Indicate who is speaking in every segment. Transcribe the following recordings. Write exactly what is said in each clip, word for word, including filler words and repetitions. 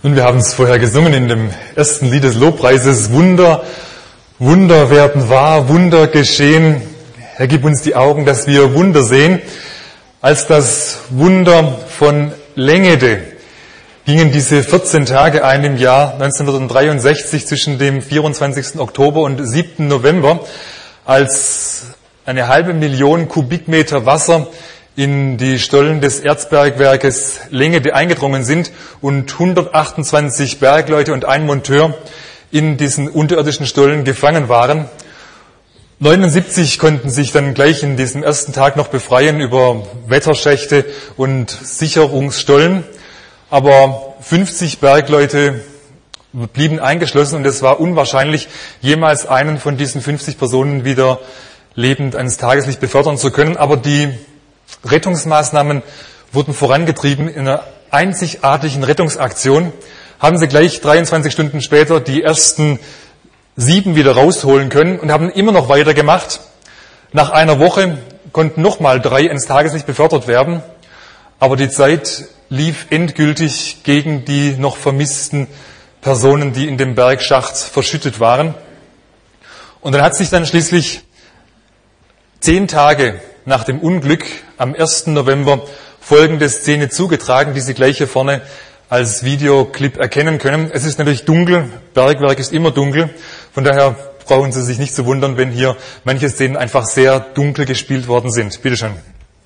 Speaker 1: Nun, wir haben es vorher gesungen in dem ersten Lied des Lobpreises. Wunder, Wunder werden wahr, Wunder geschehen. Herr, gib uns die Augen, dass wir Wunder sehen. Als das Wunder von Lengede gingen diese vierzehn Tage ein im Jahr neunzehnhundertdreiundsechzig zwischen dem vierundzwanzigsten Oktober und siebten November, als eine halbe Million Kubikmeter Wasser in die Stollen des Erzbergwerkes Lengede eingedrungen sind und hundertachtundzwanzig Bergleute und ein Monteur in diesen unterirdischen Stollen gefangen waren. neunundsiebzig konnten sich dann gleich in diesem ersten Tag noch befreien über Wetterschächte und Sicherungsstollen, aber fünfzig Bergleute blieben eingeschlossen und es war unwahrscheinlich, jemals einen von diesen fünfzig Personen wieder lebend ans Tageslicht befördern zu können. Aber die Rettungsmaßnahmen wurden vorangetrieben in einer einzigartigen Rettungsaktion. Haben sie gleich dreiundzwanzig Stunden später die ersten sieben wieder rausholen können und haben immer noch weitergemacht. Nach einer Woche konnten nochmal drei ins Tageslicht befördert werden, aber die Zeit lief endgültig gegen die noch vermissten Personen, die in dem Bergschacht verschüttet waren. Und dann hat sich dann schließlich zehn Tage nach dem Unglück am ersten November folgende Szene zugetragen, die Sie gleich hier vorne als Videoclip erkennen können. Es ist natürlich dunkel, Bergwerk ist immer dunkel, von daher brauchen Sie sich nicht zu wundern, wenn hier manche Szenen einfach sehr dunkel gespielt worden sind. Bitte schön.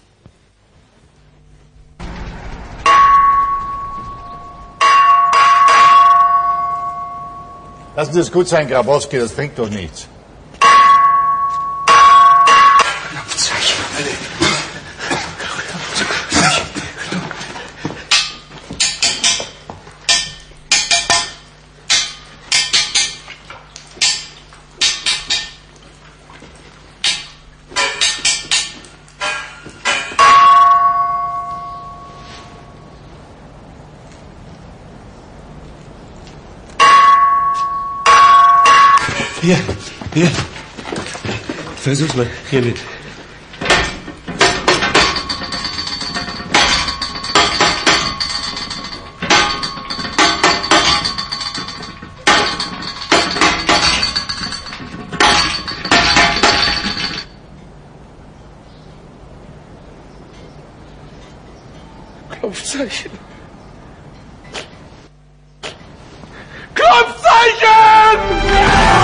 Speaker 2: Lassen Sie es gut sein, Grabowski, das bringt doch nichts.
Speaker 3: Hier, hier. Versuch's mal, hier mit.
Speaker 4: Klopfzeichen. Klopfzeichen!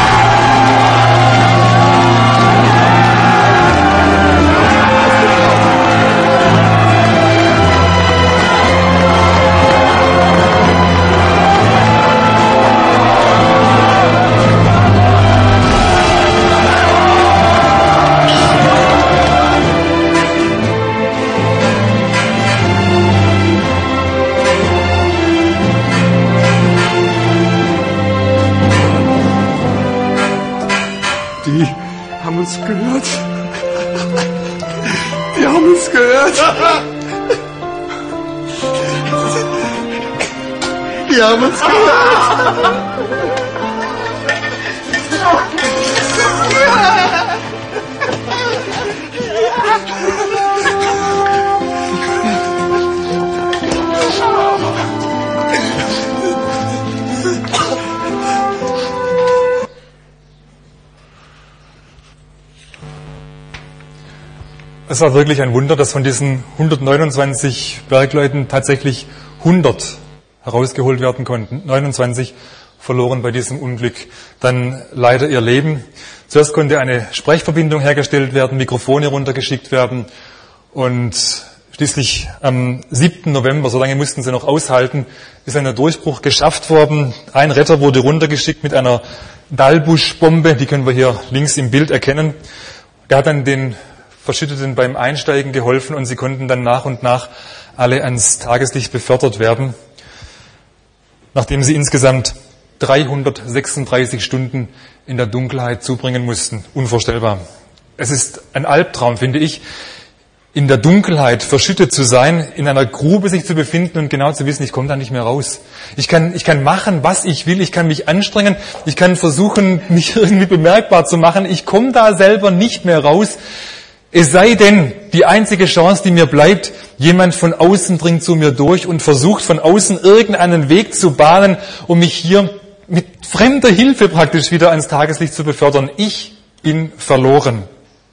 Speaker 5: Die haben uns gehört. Die haben uns gehört. Die haben uns gehört.
Speaker 1: Es war wirklich ein Wunder, dass von diesen hundertneunundzwanzig Bergleuten tatsächlich hundert herausgeholt werden konnten. neunundzwanzig verloren bei diesem Unglück dann leider ihr Leben. Zuerst konnte eine Sprechverbindung hergestellt werden, Mikrofone runtergeschickt werden und schließlich am siebten November, so lange mussten sie noch aushalten, ist ein Durchbruch geschafft worden. Ein Retter wurde runtergeschickt mit einer Dalbusch-Bombe, die können wir hier links im Bild erkennen. Der hat dann den Verschütteten beim Einsteigen geholfen und sie konnten dann nach und nach alle ans Tageslicht befördert werden, nachdem sie insgesamt dreihundertsechsunddreißig Stunden in der Dunkelheit zubringen mussten. Unvorstellbar. Es ist ein Albtraum, finde ich, in der Dunkelheit verschüttet zu sein, in einer Grube sich zu befinden und genau zu wissen, ich komme da nicht mehr raus. Ich kann, ich kann machen, was ich will, ich kann mich anstrengen, ich kann versuchen, mich irgendwie bemerkbar zu machen, ich komme da selber nicht mehr raus. Es sei denn, die einzige Chance, die mir bleibt, jemand von außen dringt zu mir durch und versucht von außen irgendeinen Weg zu bahnen, um mich hier mit fremder Hilfe praktisch wieder ans Tageslicht zu befördern. Ich bin verloren.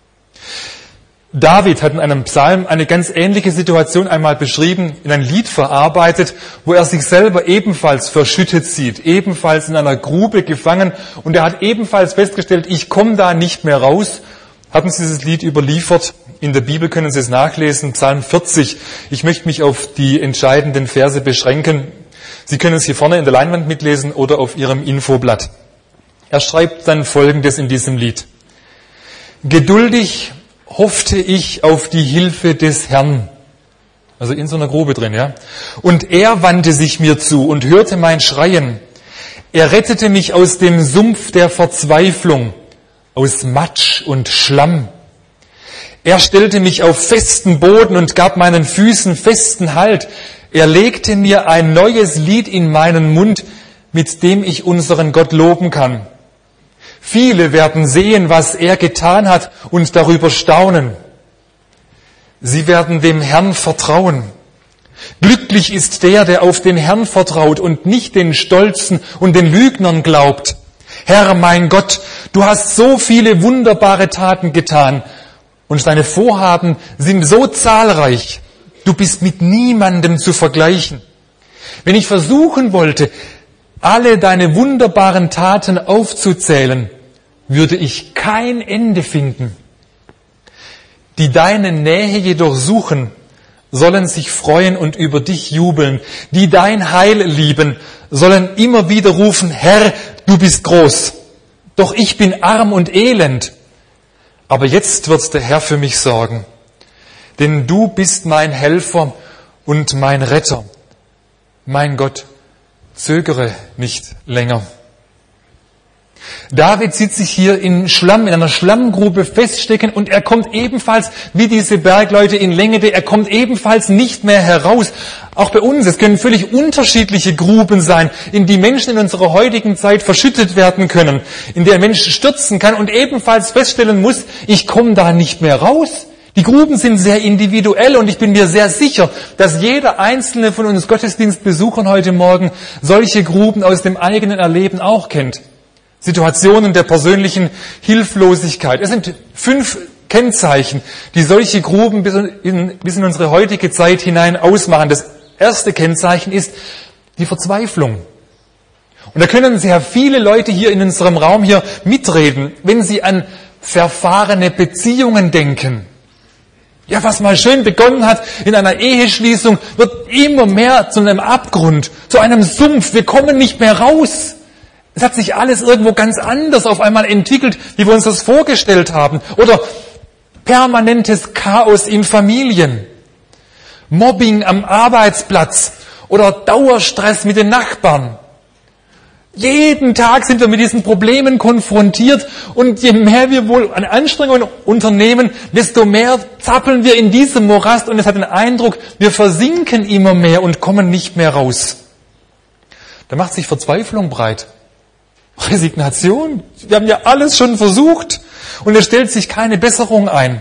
Speaker 1: David hat in einem Psalm eine ganz ähnliche Situation einmal beschrieben, in ein Lied verarbeitet, wo er sich selber ebenfalls verschüttet sieht, ebenfalls in einer Grube gefangen, und er hat ebenfalls festgestellt, ich komme da nicht mehr raus. Hatten Sie dieses Lied überliefert? In der Bibel können Sie es nachlesen, Psalm vierzig. Ich möchte mich auf die entscheidenden Verse beschränken. Sie können es hier vorne in der Leinwand mitlesen oder auf Ihrem Infoblatt. Er schreibt dann Folgendes in diesem Lied. Geduldig hoffte ich auf die Hilfe des Herrn. Also in so einer Grube drin, ja. Und er wandte sich mir zu und hörte mein Schreien. Er rettete mich aus dem Sumpf der Verzweiflung, aus Matsch und Schlamm. Er stellte mich auf festen Boden und gab meinen Füßen festen Halt. Er legte mir ein neues Lied in meinen Mund, mit dem ich unseren Gott loben kann. Viele werden sehen, was er getan hat und darüber staunen. Sie werden dem Herrn vertrauen. Glücklich ist der, der auf den Herrn vertraut und nicht den Stolzen und den Lügnern glaubt. Herr, mein Gott, du hast so viele wunderbare Taten getan und deine Vorhaben sind so zahlreich. Du bist mit niemandem zu vergleichen. Wenn ich versuchen wollte, alle deine wunderbaren Taten aufzuzählen, würde ich kein Ende finden. Die deine Nähe jedoch suchen, sollen sich freuen und über dich jubeln. Die dein Heil lieben, sollen immer wieder rufen, Herr, du bist groß. Doch ich bin arm und elend. Aber jetzt wird der Herr für mich sorgen. Denn du bist mein Helfer und mein Retter. Mein Gott, zögere nicht länger. David sieht sich hier in Schlamm, in einer Schlammgrube feststecken und er kommt ebenfalls, wie diese Bergleute in Längede, er kommt ebenfalls nicht mehr heraus. Auch bei uns, es können völlig unterschiedliche Gruben sein, in die Menschen in unserer heutigen Zeit verschüttet werden können, in der ein Mensch stürzen kann und ebenfalls feststellen muss, ich komme da nicht mehr raus. Die Gruben sind sehr individuell und ich bin mir sehr sicher, dass jeder einzelne von uns Gottesdienstbesuchern heute Morgen solche Gruben aus dem eigenen Erleben auch kennt. Situationen der persönlichen Hilflosigkeit. Es sind fünf Kennzeichen, die solche Gruben bis in, bis in unsere heutige Zeit hinein ausmachen. Das erste Kennzeichen ist die Verzweiflung. Und da können sehr viele Leute hier in unserem Raum hier mitreden, wenn sie an verfahrene Beziehungen denken. Ja, was mal schön begonnen hat in einer Eheschließung, wird immer mehr zu einem Abgrund, zu einem Sumpf. Wir kommen nicht mehr raus. Es hat sich alles irgendwo ganz anders auf einmal entwickelt, wie wir uns das vorgestellt haben. Oder permanentes Chaos in Familien, Mobbing am Arbeitsplatz oder Dauerstress mit den Nachbarn. Jeden Tag sind wir mit diesen Problemen konfrontiert und je mehr wir wohl an Anstrengungen unternehmen, desto mehr zappeln wir in diesem Morast und es hat den Eindruck, wir versinken immer mehr und kommen nicht mehr raus. Da macht sich Verzweiflung breit. Resignation. Wir haben ja alles schon versucht und es stellt sich keine Besserung ein.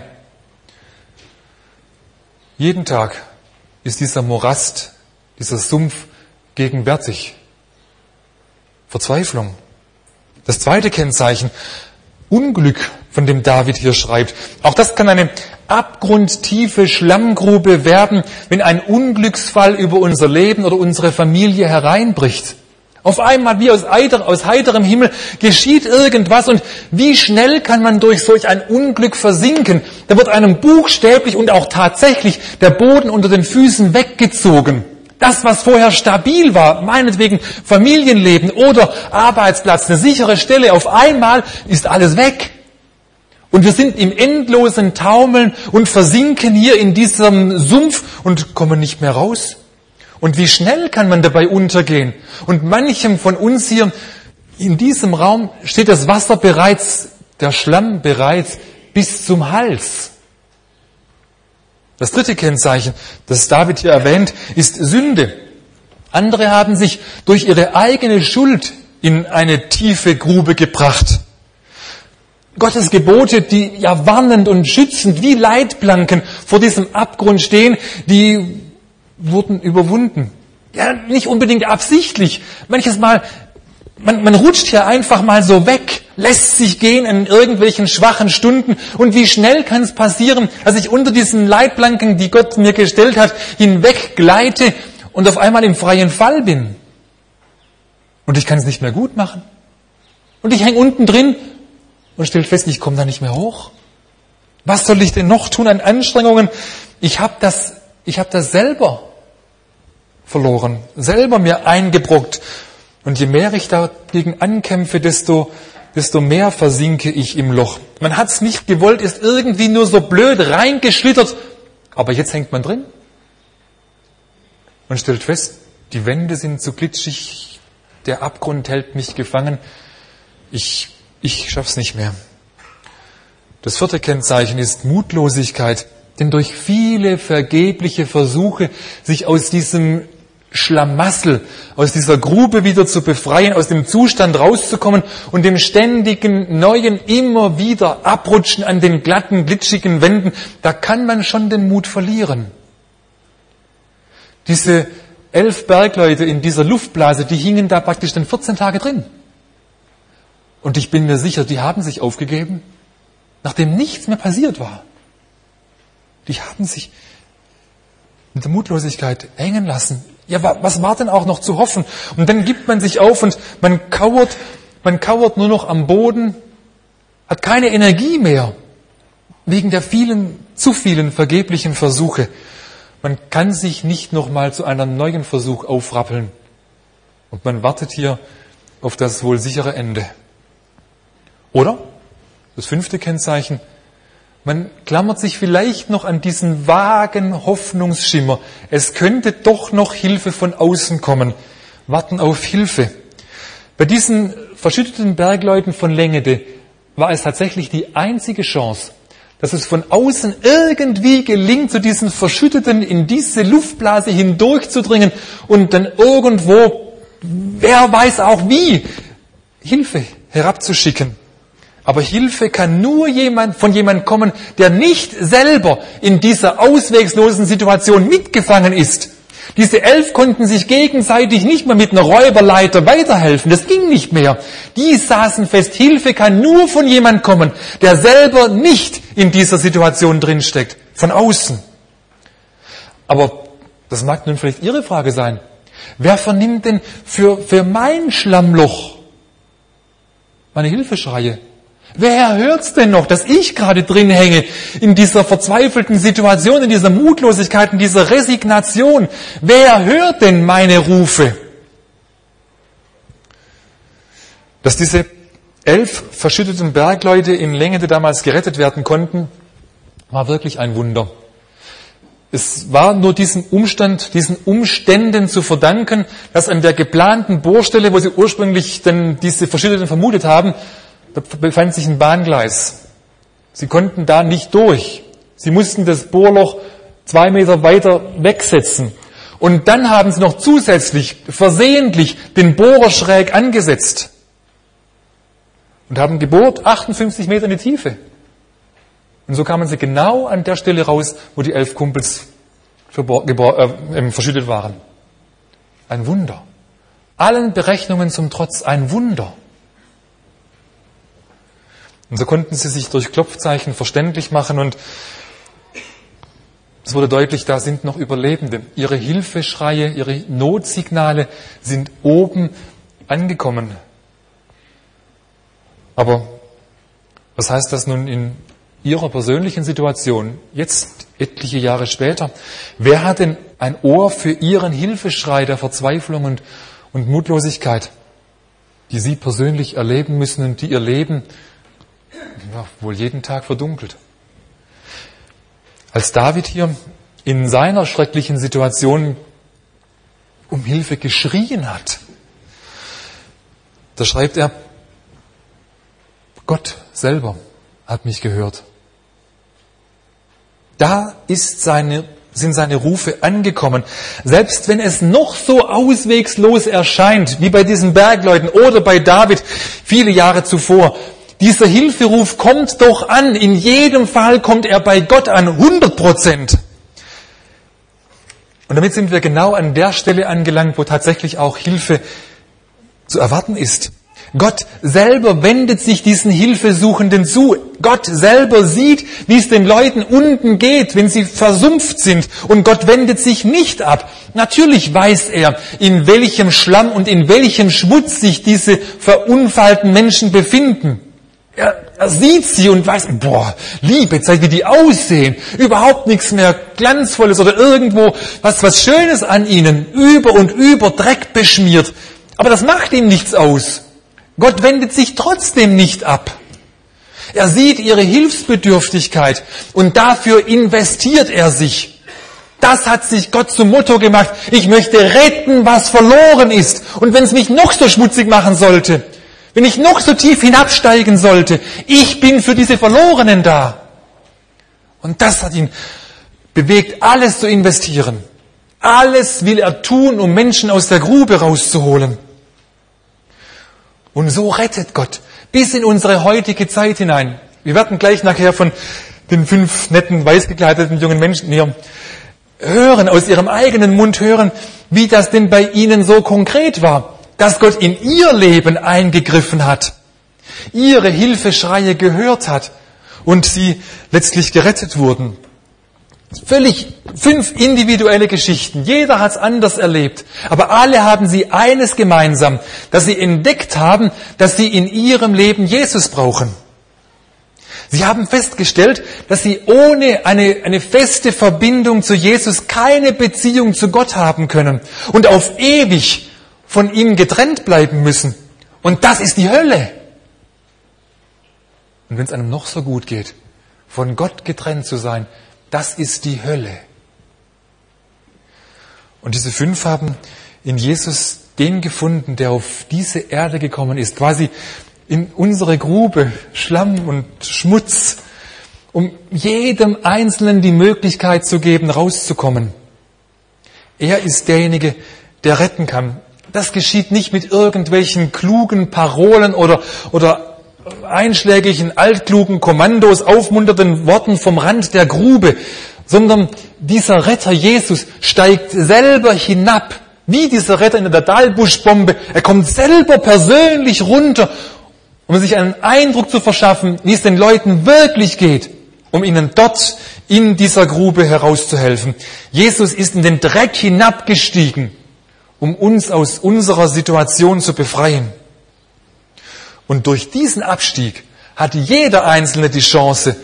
Speaker 1: Jeden Tag ist dieser Morast, dieser Sumpf gegenwärtig. Verzweiflung. Das zweite Kennzeichen, Unglück, von dem David hier schreibt. Auch das kann eine abgrundtiefe Schlammgrube werden, wenn ein Unglücksfall über unser Leben oder unsere Familie hereinbricht. Auf einmal, wie aus, heiter, aus heiterem Himmel, geschieht irgendwas und wie schnell kann man durch solch ein Unglück versinken? Da wird einem buchstäblich und auch tatsächlich der Boden unter den Füßen weggezogen. Das, was vorher stabil war, meinetwegen Familienleben oder Arbeitsplatz, eine sichere Stelle, auf einmal ist alles weg. Und wir sind im endlosen Taumeln und versinken hier in diesem Sumpf und kommen nicht mehr raus. Und wie schnell kann man dabei untergehen? Und manchem von uns hier in diesem Raum steht das Wasser bereits, der Schlamm bereits bis zum Hals. Das dritte Kennzeichen, das David hier erwähnt, ist Sünde. Andere haben sich durch ihre eigene Schuld in eine tiefe Grube gebracht. Gottes Gebote, die ja warnend und schützend wie Leitplanken vor diesem Abgrund stehen, die wurden überwunden. Ja, nicht unbedingt absichtlich. Manches Mal, man, man rutscht hier einfach mal so weg, lässt sich gehen in irgendwelchen schwachen Stunden. Und wie schnell kann es passieren, dass ich unter diesen Leitplanken, die Gott mir gestellt hat, hinweg gleite und auf einmal im freien Fall bin. Und ich kann es nicht mehr gut machen. Und ich hänge unten drin und stelle fest, ich komme da nicht mehr hoch. Was soll ich denn noch tun an Anstrengungen? Ich habe das, ich habe das selber verloren, selber mir eingebrockt. Und je mehr ich dagegen ankämpfe, desto, desto mehr versinke ich im Loch. Man hat's nicht gewollt, ist irgendwie nur so blöd reingeschlittert. Aber jetzt hängt man drin und stellt fest, die Wände sind zu glitschig, der Abgrund hält mich gefangen. Ich, ich schaff's nicht mehr. Das vierte Kennzeichen ist Mutlosigkeit. Denn durch viele vergebliche Versuche, sich aus diesem Schlamassel, aus dieser Grube wieder zu befreien, aus dem Zustand rauszukommen und dem ständigen, neuen, immer wieder abrutschen an den glatten, glitschigen Wänden, da kann man schon den Mut verlieren. Diese elf Bergleute in dieser Luftblase, die hingen da praktisch dann vierzehn Tage drin. Und ich bin mir sicher, die haben sich aufgegeben, nachdem nichts mehr passiert war. Die haben sich in der Mutlosigkeit hängen lassen. Ja, was war denn auch noch zu hoffen? Und dann gibt man sich auf und man kauert, man kauert nur noch am Boden, hat keine Energie mehr, wegen der vielen, zu vielen vergeblichen Versuche. Man kann sich nicht nochmal zu einem neuen Versuch aufrappeln. Und man wartet hier auf das wohl sichere Ende. Oder? Das fünfte Kennzeichen. Man klammert sich vielleicht noch an diesen vagen Hoffnungsschimmer. Es könnte doch noch Hilfe von außen kommen. Warten auf Hilfe. Bei diesen verschütteten Bergleuten von Längede war es tatsächlich die einzige Chance, dass es von außen irgendwie gelingt, zu diesen Verschütteten in diese Luftblase hindurchzudringen und dann irgendwo, wer weiß auch wie, Hilfe herabzuschicken. Aber Hilfe kann nur jemand, von jemand kommen, der nicht selber in dieser auswegslosen Situation mitgefangen ist. Diese elf konnten sich gegenseitig nicht mehr mit einer Räuberleiter weiterhelfen. Das ging nicht mehr. Die saßen fest. Hilfe kann nur von jemand kommen, der selber nicht in dieser Situation drinsteckt. Von außen. Aber das mag nun vielleicht Ihre Frage sein. Wer vernimmt denn für, für mein Schlammloch meine Hilfeschreie? Wer hört's denn noch, dass ich gerade drin hänge in dieser verzweifelten Situation, in dieser Mutlosigkeit, in dieser Resignation? Wer hört denn meine Rufe? Dass diese elf verschütteten Bergleute in Längede damals gerettet werden konnten, war wirklich ein Wunder. Es war nur diesem Umstand, diesen Umständen zu verdanken, dass an der geplanten Bohrstelle, wo sie ursprünglich denn diese Verschütteten vermutet haben, da befand sich ein Bahngleis. Sie konnten da nicht durch. Sie mussten das Bohrloch zwei Meter weiter wegsetzen. Und dann haben sie noch zusätzlich, versehentlich, den Bohrer schräg angesetzt. Und haben gebohrt, achtundfünfzig Meter in die Tiefe. Und so kamen sie genau an der Stelle raus, wo die elf Kumpels äh, verschüttet waren. Ein Wunder. Allen Berechnungen zum Trotz ein Wunder. Und so konnten sie sich durch Klopfzeichen verständlich machen und es wurde deutlich, da sind noch Überlebende. Ihre Hilfeschreie, ihre Notsignale sind oben angekommen. Aber was heißt das nun in Ihrer persönlichen Situation, jetzt etliche Jahre später? Wer hat denn ein Ohr für Ihren Hilfeschrei der Verzweiflung und, und Mutlosigkeit, die Sie persönlich erleben müssen und die Ihr Leben ja, wohl jeden Tag verdunkelt? Als David hier in seiner schrecklichen Situation um Hilfe geschrien hat, da schreibt er, Gott selber hat mich gehört. Da ist seine, sind seine Rufe angekommen. Selbst wenn es noch so auswegslos erscheint, wie bei diesen Bergleuten oder bei David viele Jahre zuvor, Dieser Hilferuf kommt doch an. In jedem Fall kommt er bei Gott an, hundert Prozent. Und damit sind wir genau an der Stelle angelangt, wo tatsächlich auch Hilfe zu erwarten ist. Gott selber wendet sich diesen Hilfesuchenden zu. Gott selber sieht, wie es den Leuten unten geht, wenn sie versumpft sind. Und Gott wendet sich nicht ab. Natürlich weiß er, in welchem Schlamm und in welchem Schmutz sich diese verunfallten Menschen befinden. Er, er sieht sie und weiß, boah, liebe Zeit, wie die aussehen. Überhaupt nichts mehr Glanzvolles oder irgendwo was, was Schönes an ihnen. Über und über Dreck beschmiert. Aber das macht ihm nichts aus. Gott wendet sich trotzdem nicht ab. Er sieht ihre Hilfsbedürftigkeit und dafür investiert er sich. Das hat sich Gott zum Motto gemacht. Ich möchte retten, was verloren ist. Und wenn es mich noch so schmutzig machen sollte, wenn ich noch so tief hinabsteigen sollte, ich bin für diese Verlorenen da. Und das hat ihn bewegt, alles zu investieren. Alles will er tun, um Menschen aus der Grube rauszuholen. Und so rettet Gott bis in unsere heutige Zeit hinein. Wir werden gleich nachher von den fünf netten, weiß gekleideten jungen Menschen hier hören, aus ihrem eigenen Mund hören, wie das denn bei ihnen so konkret war, dass Gott in ihr Leben eingegriffen hat, ihre Hilfeschreie gehört hat und sie letztlich gerettet wurden. Völlig fünf individuelle Geschichten. Jeder hat es anders erlebt. Aber alle haben sie eines gemeinsam, dass sie entdeckt haben, dass sie in ihrem Leben Jesus brauchen. Sie haben festgestellt, dass sie ohne eine, eine feste Verbindung zu Jesus keine Beziehung zu Gott haben können und auf ewig von ihm getrennt bleiben müssen. Und das ist die Hölle. Und wenn es einem noch so gut geht, von Gott getrennt zu sein, das ist die Hölle. Und diese fünf haben in Jesus den gefunden, der auf diese Erde gekommen ist, quasi in unsere Grube, Schlamm und Schmutz, um jedem Einzelnen die Möglichkeit zu geben, rauszukommen. Er ist derjenige, der retten kann. Das geschieht nicht mit irgendwelchen klugen Parolen oder, oder einschlägigen, altklugen Kommandos, aufmunternden Worten vom Rand der Grube, sondern dieser Retter Jesus steigt selber hinab, wie dieser Retter in der Dahlbuschbombe. Er kommt selber persönlich runter, um sich einen Eindruck zu verschaffen, wie es den Leuten wirklich geht, um ihnen dort in dieser Grube herauszuhelfen. Jesus ist in den Dreck hinabgestiegen, um uns aus unserer Situation zu befreien. Und durch diesen Abstieg hat jeder Einzelne die Chance,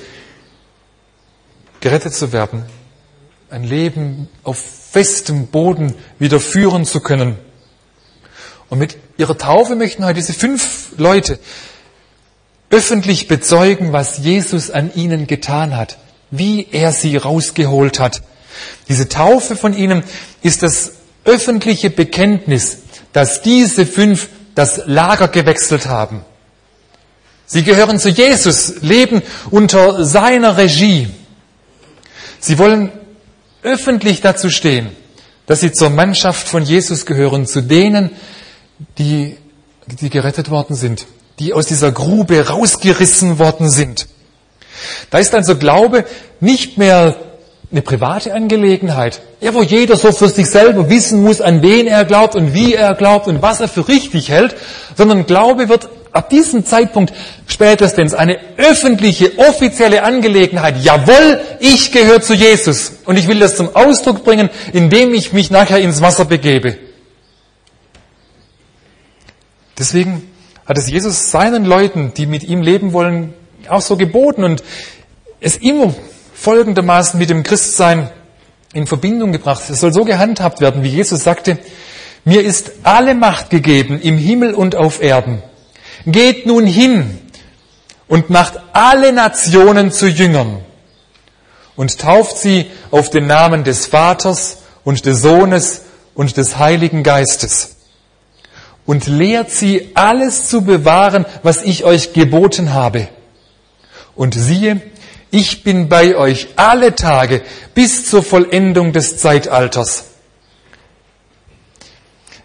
Speaker 1: gerettet zu werden, ein Leben auf festem Boden wieder führen zu können. Und mit ihrer Taufe möchten heute diese fünf Leute öffentlich bezeugen, was Jesus an ihnen getan hat, wie er sie rausgeholt hat. Diese Taufe von ihnen ist das öffentliche Bekenntnis, dass diese fünf das Lager gewechselt haben. Sie gehören zu Jesus, leben unter seiner Regie. Sie wollen öffentlich dazu stehen, dass sie zur Mannschaft von Jesus gehören, zu denen, die, die gerettet worden sind, die aus dieser Grube rausgerissen worden sind. Da ist also Glaube nicht mehr eine private Angelegenheit, ja, wo jeder so für sich selber wissen muss, an wen er glaubt und wie er glaubt und was er für richtig hält, sondern Glaube wird ab diesem Zeitpunkt spätestens eine öffentliche, offizielle Angelegenheit. Jawohl, ich gehöre zu Jesus und ich will das zum Ausdruck bringen, indem ich mich nachher ins Wasser begebe. Deswegen hat es Jesus seinen Leuten, die mit ihm leben wollen, auch so geboten und es immer folgendermaßen mit dem Christsein in Verbindung gebracht. Es soll so gehandhabt werden, wie Jesus sagte, mir ist alle Macht gegeben im Himmel und auf Erden. Geht nun hin und macht alle Nationen zu Jüngern und tauft sie auf den Namen des Vaters und des Sohnes und des Heiligen Geistes und lehrt sie, alles zu bewahren, was ich euch geboten habe. Und siehe, ich bin bei euch alle Tage bis zur Vollendung des Zeitalters.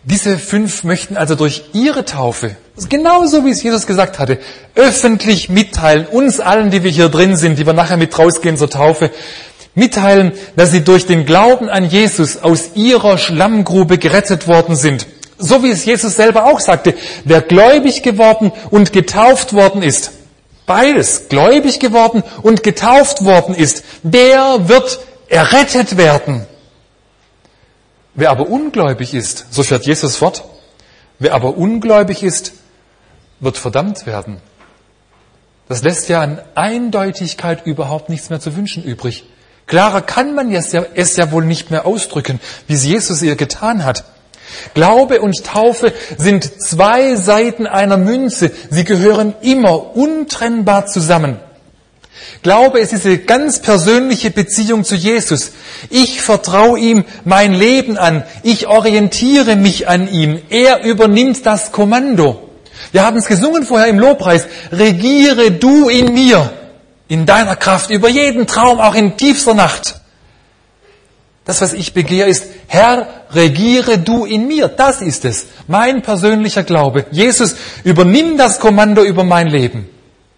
Speaker 1: Diese fünf möchten also durch ihre Taufe, genauso wie es Jesus gesagt hatte, öffentlich mitteilen, uns allen, die wir hier drin sind, die wir nachher mit rausgehen zur Taufe, mitteilen, dass sie durch den Glauben an Jesus aus ihrer Schlammgrube gerettet worden sind. So wie es Jesus selber auch sagte, wer gläubig geworden und getauft worden ist, beides, gläubig geworden und getauft worden ist, der wird errettet werden. Wer aber ungläubig ist, so fährt Jesus fort, wer aber ungläubig ist, wird verdammt werden. Das lässt ja an Eindeutigkeit überhaupt nichts mehr zu wünschen übrig. Klarer kann man es ja, es ja wohl nicht mehr ausdrücken, wie es Jesus ihr getan hat. Glaube und Taufe sind zwei Seiten einer Münze. Sie gehören immer untrennbar zusammen. Glaube ist diese ganz persönliche Beziehung zu Jesus. Ich vertraue ihm mein Leben an. Ich orientiere mich an ihm. Er übernimmt das Kommando. Wir haben es gesungen vorher im Lobpreis. Regiere du in mir, in deiner Kraft, über jeden Traum, auch in tiefster Nacht. Das, was ich begehre, ist, Herr, regiere du in mir. Das ist es. Mein persönlicher Glaube. Jesus, übernimm das Kommando über mein Leben.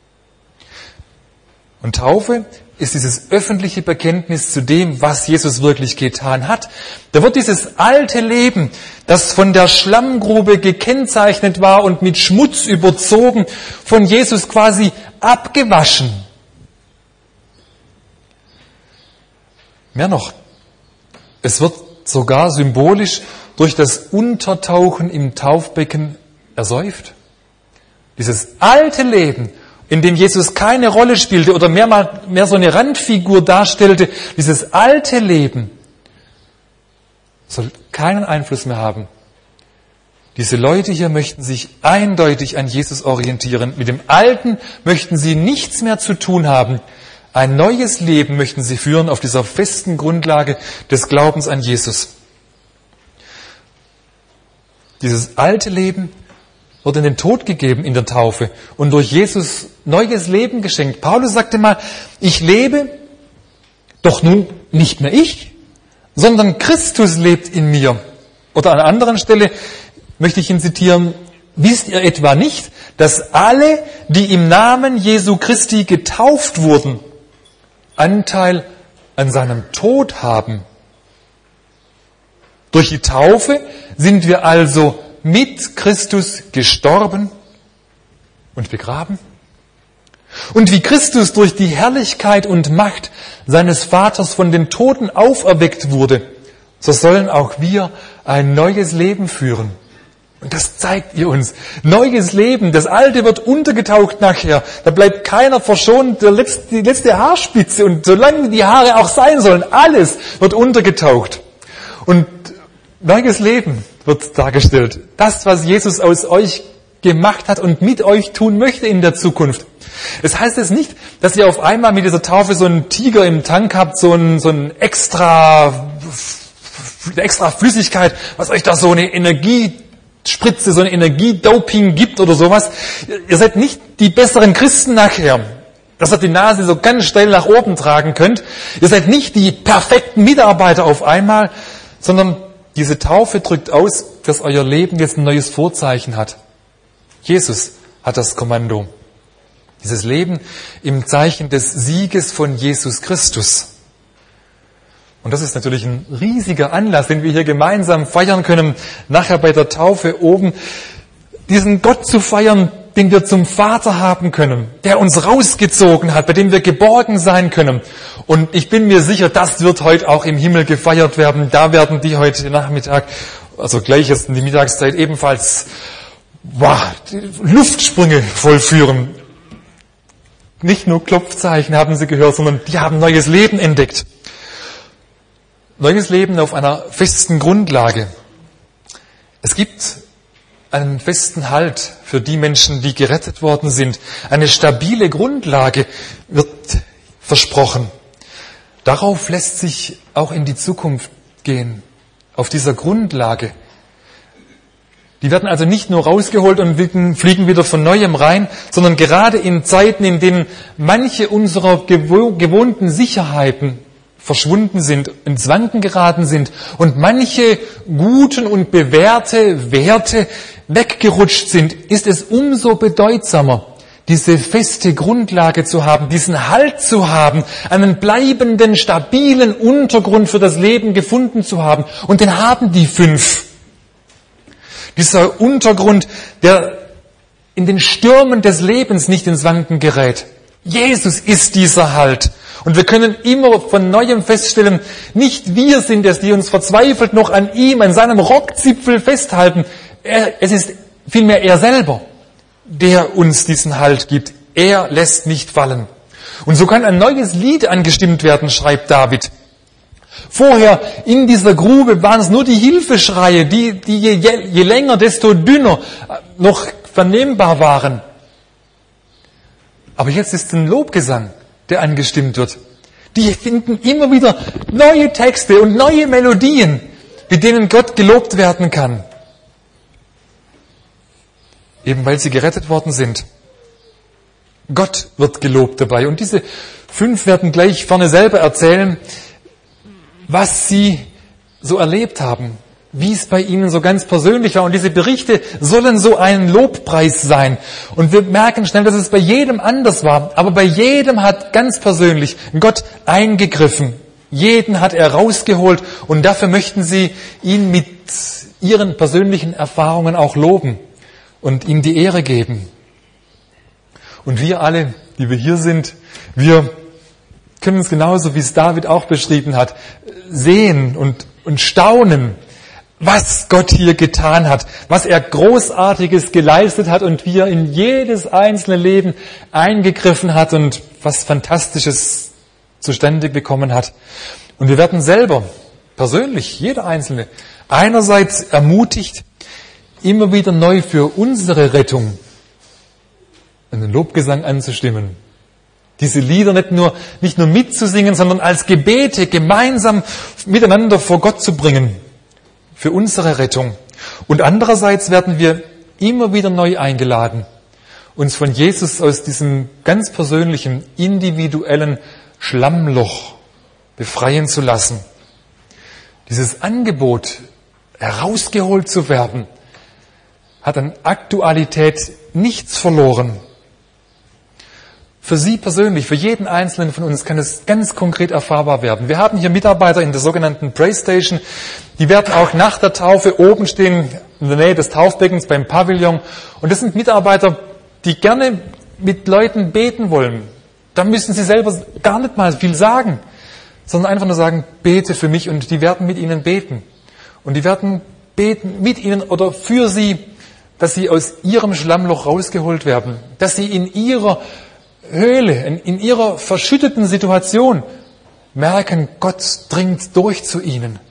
Speaker 1: Und Taufe ist dieses öffentliche Bekenntnis zu dem, was Jesus wirklich getan hat. Da wird dieses alte Leben, das von der Schlammgrube gekennzeichnet war und mit Schmutz überzogen, von Jesus quasi abgewaschen. Mehr noch, es wird sogar symbolisch durch das Untertauchen im Taufbecken ersäuft. Dieses alte Leben, in dem Jesus keine Rolle spielte oder mehr, mal, mehr so eine Randfigur darstellte, dieses alte Leben soll keinen Einfluss mehr haben. Diese Leute hier möchten sich eindeutig an Jesus orientieren. Mit dem Alten möchten sie nichts mehr zu tun haben. Ein neues Leben möchten sie führen auf dieser festen Grundlage des Glaubens an Jesus. Dieses alte Leben wird in den Tod gegeben in der Taufe und durch Jesus neues Leben geschenkt. Paulus sagte mal, ich lebe, doch nun nicht mehr ich, sondern Christus lebt in mir. Oder an einer anderen Stelle möchte ich ihn zitieren, wisst ihr etwa nicht, dass alle, die im Namen Jesu Christi getauft wurden, Anteil an seinem Tod haben? Durch die Taufe sind wir also mit Christus gestorben und begraben. Und wie Christus durch die Herrlichkeit und Macht seines Vaters von den Toten auferweckt wurde, so sollen auch wir ein neues Leben führen. Und das zeigt ihr uns. Neues Leben, das Alte wird untergetaucht nachher. Da bleibt keiner verschont, der letzte, die letzte Haarspitze. Und solange die Haare auch sein sollen, alles wird untergetaucht. Und neues Leben wird dargestellt. Das, was Jesus aus euch gemacht hat und mit euch tun möchte in der Zukunft. Es heißt jetzt nicht, dass ihr auf einmal mit dieser Taufe so einen Tiger im Tank habt, so ein, so ein extra, extra Flüssigkeit, was euch da so eine Energiespritze, so eine Energiedoping gibt oder sowas. Ihr seid nicht die besseren Christen nachher, dass ihr die Nase so ganz steil nach oben tragen könnt. Ihr seid nicht die perfekten Mitarbeiter auf einmal, sondern diese Taufe drückt aus, dass euer Leben jetzt ein neues Vorzeichen hat. Jesus hat das Kommando. Dieses Leben im Zeichen des Sieges von Jesus Christus. Und das ist natürlich ein riesiger Anlass, den wir hier gemeinsam feiern können, nachher bei der Taufe oben, diesen Gott zu feiern, den wir zum Vater haben können, der uns rausgezogen hat, bei dem wir geborgen sein können. Und ich bin mir sicher, das wird heute auch im Himmel gefeiert werden. Da werden die heute Nachmittag, also gleich jetzt in die Mittagszeit ebenfalls wow, Luftsprünge vollführen. Nicht nur Klopfzeichen haben sie gehört, sondern die haben neues Leben entdeckt. Neues Leben auf einer festen Grundlage. Es gibt einen festen Halt für die Menschen, die gerettet worden sind. Eine stabile Grundlage wird versprochen. Darauf lässt sich auch in die Zukunft gehen, auf dieser Grundlage. Die werden also nicht nur rausgeholt und fliegen wieder von Neuem rein, sondern gerade in Zeiten, in denen manche unserer gewohnten Sicherheiten verschwunden sind, ins Wanken geraten sind und manche guten und bewährte Werte weggerutscht sind, ist es umso bedeutsamer, diese feste Grundlage zu haben, diesen Halt zu haben, einen bleibenden, stabilen Untergrund für das Leben gefunden zu haben. Und den haben die fünf. Dieser Untergrund, der in den Stürmen des Lebens nicht ins Wanken gerät. Jesus ist dieser Halt. Und wir können immer von Neuem feststellen, nicht wir sind es, die uns verzweifelt noch an ihm, an seinem Rockzipfel festhalten. Er, es ist vielmehr er selber, der uns diesen Halt gibt. Er lässt nicht fallen. Und so kann ein neues Lied angestimmt werden, schreibt David. Vorher in dieser Grube waren es nur die Hilfeschreie, die, die je, je länger, desto dünner noch vernehmbar waren. Aber jetzt ist ein Lobgesang, der angestimmt wird. Die finden immer wieder neue Texte und neue Melodien, mit denen Gott gelobt werden kann. Eben weil sie gerettet worden sind. Gott wird gelobt dabei. Und diese fünf werden gleich vorne selber erzählen, was sie so erlebt haben, wie es bei ihnen so ganz persönlich war. Und diese Berichte sollen so ein Lobpreis sein. Und wir merken schnell, dass es bei jedem anders war. Aber bei jedem hat ganz persönlich Gott eingegriffen. Jeden hat er rausgeholt. Und dafür möchten sie ihn mit ihren persönlichen Erfahrungen auch loben und ihm die Ehre geben. Und wir alle, die wir hier sind, wir können uns genauso, wie es David auch beschrieben hat, sehen und, und staunen, was Gott hier getan hat, was er Großartiges geleistet hat und wie er in jedes einzelne Leben eingegriffen hat und was Fantastisches zustande bekommen hat. Und wir werden selber, persönlich, jeder Einzelne, einerseits ermutigt, immer wieder neu für unsere Rettung einen Lobgesang anzustimmen. Diese Lieder nicht nur, nicht nur mitzusingen, sondern als Gebete gemeinsam miteinander vor Gott zu bringen. Für unsere Rettung. Und andererseits werden wir immer wieder neu eingeladen, uns von Jesus aus diesem ganz persönlichen, individuellen Schlammloch befreien zu lassen. Dieses Angebot, herausgeholt zu werden, hat an Aktualität nichts verloren. Für Sie persönlich, für jeden Einzelnen von uns kann es ganz konkret erfahrbar werden. Wir haben hier Mitarbeiter in der sogenannten Pray Station, die werden auch nach der Taufe oben stehen, in der Nähe des Taufbeckens beim Pavillon. Und das sind Mitarbeiter, die gerne mit Leuten beten wollen. Da müssen sie selber gar nicht mal viel sagen, sondern einfach nur sagen, bete für mich, und die werden mit ihnen beten. Und die werden beten mit ihnen oder für sie, dass sie aus ihrem Schlammloch rausgeholt werden, dass sie in ihrer Höhle, in, in ihrer verschütteten Situation merken, Gott dringt durch zu ihnen.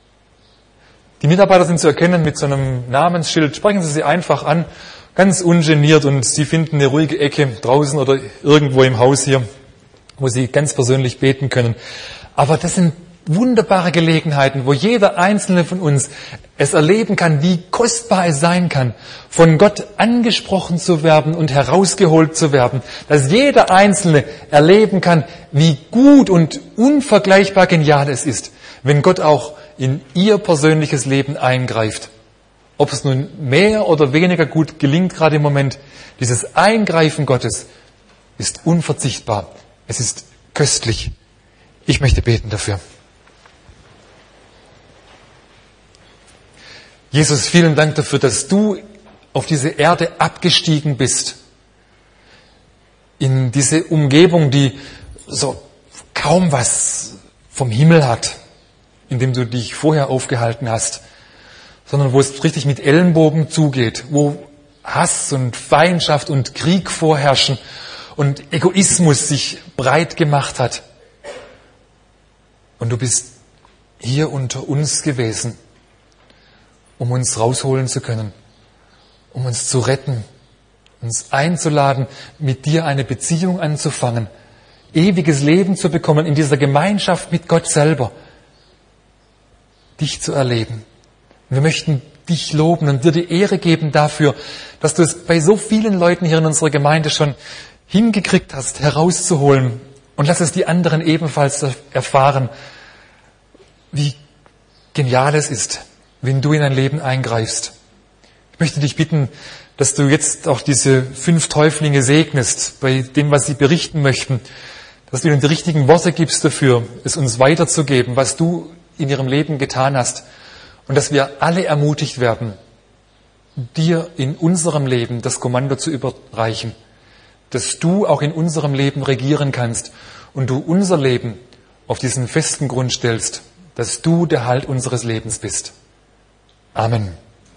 Speaker 1: Die Mitarbeiter sind zu erkennen mit so einem Namensschild. Sprechen Sie sie einfach an, ganz ungeniert, und Sie finden eine ruhige Ecke draußen oder irgendwo im Haus hier, wo Sie ganz persönlich beten können. Aber das sind wunderbare Gelegenheiten, wo jeder Einzelne von uns es erleben kann, wie kostbar es sein kann, von Gott angesprochen zu werden und herausgeholt zu werden. Dass jeder Einzelne erleben kann, wie gut und unvergleichbar genial es ist, wenn Gott auch in ihr persönliches Leben eingreift. Ob es nun mehr oder weniger gut gelingt gerade im Moment, dieses Eingreifen Gottes ist unverzichtbar. Es ist köstlich. Ich möchte beten dafür. Jesus, vielen Dank dafür, dass du auf diese Erde abgestiegen bist. In diese Umgebung, die so kaum was vom Himmel hat, in dem du dich vorher aufgehalten hast, sondern wo es richtig mit Ellenbogen zugeht, wo Hass und Feindschaft und Krieg vorherrschen und Egoismus sich breit gemacht hat. Und du bist hier unter uns gewesen, um uns rausholen zu können, um uns zu retten, uns einzuladen, mit dir eine Beziehung anzufangen, ewiges Leben zu bekommen in dieser Gemeinschaft mit Gott selber, dich zu erleben. Und wir möchten dich loben und dir die Ehre geben dafür, dass du es bei so vielen Leuten hier in unserer Gemeinde schon hingekriegt hast, herauszuholen Und lass es die anderen ebenfalls erfahren, wie genial es ist, wenn du in dein Leben eingreifst. Ich möchte dich bitten, dass du jetzt auch diese fünf Täuflinge segnest, bei dem, was sie berichten möchten, dass du ihnen die richtigen Worte gibst dafür, es uns weiterzugeben, was du in ihrem Leben getan hast, und dass wir alle ermutigt werden, dir in unserem Leben das Kommando zu überreichen, dass du auch in unserem Leben regieren kannst und du unser Leben auf diesen festen Grund stellst, dass du der Halt unseres Lebens bist. Amen.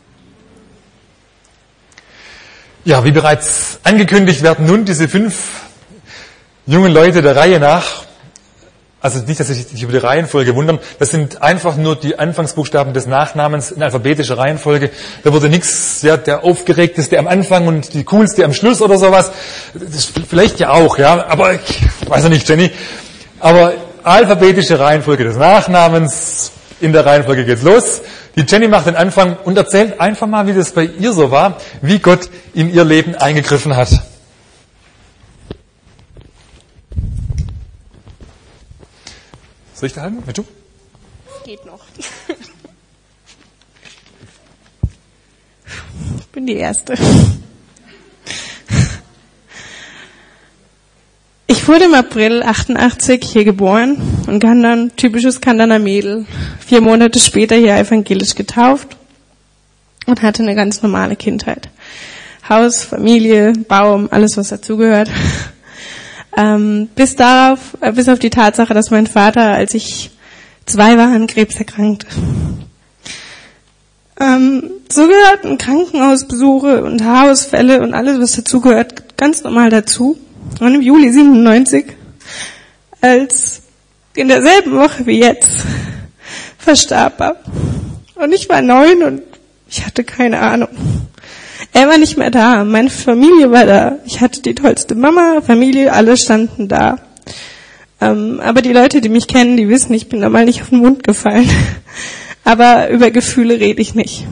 Speaker 1: Ja, wie bereits angekündigt, werden nun diese fünf jungen Leute der Reihe nach, also nicht, dass Sie sich über die Reihenfolge wundern, das sind einfach nur die Anfangsbuchstaben des Nachnamens in alphabetischer Reihenfolge. Da wurde nichts, ja, der aufgeregteste am Anfang und die coolste am Schluss oder sowas. Das ist vielleicht ja auch, ja, aber ich weiß ja nicht, Jenny. Aber alphabetische Reihenfolge des Nachnamens, in der Reihenfolge geht's los. Die Jenny macht den Anfang und erzählt einfach mal, wie das bei ihr so war, wie Gott in ihr Leben eingegriffen hat. Soll ich da halten? Willst du?
Speaker 6: Geht noch. Ich bin die Erste. Ich wurde im April achtundachtzig hier geboren und Kandern, typisches Kanderner Mädel. Vier Monate später hier evangelisch getauft und hatte eine ganz normale Kindheit. Haus, Familie, Baum, alles was dazugehört. Ähm, bis darauf, äh, bis auf die Tatsache, dass mein Vater, als ich zwei war, an Krebs erkrankte. Ähm, so gehörten Krankenhausbesuche und Haarausfälle und alles, was dazugehört, ganz normal dazu. Und im Juli siebenundneunzig, als in derselben Woche wie jetzt, verstarb er. Und ich war neun und ich hatte keine Ahnung. Er war nicht mehr da, meine Familie war da. Ich hatte die tollste Mama, Familie, alle standen da. Ähm, aber die Leute, die mich kennen, die wissen, ich bin da mal nicht auf den Mund gefallen. Aber über Gefühle rede ich nicht.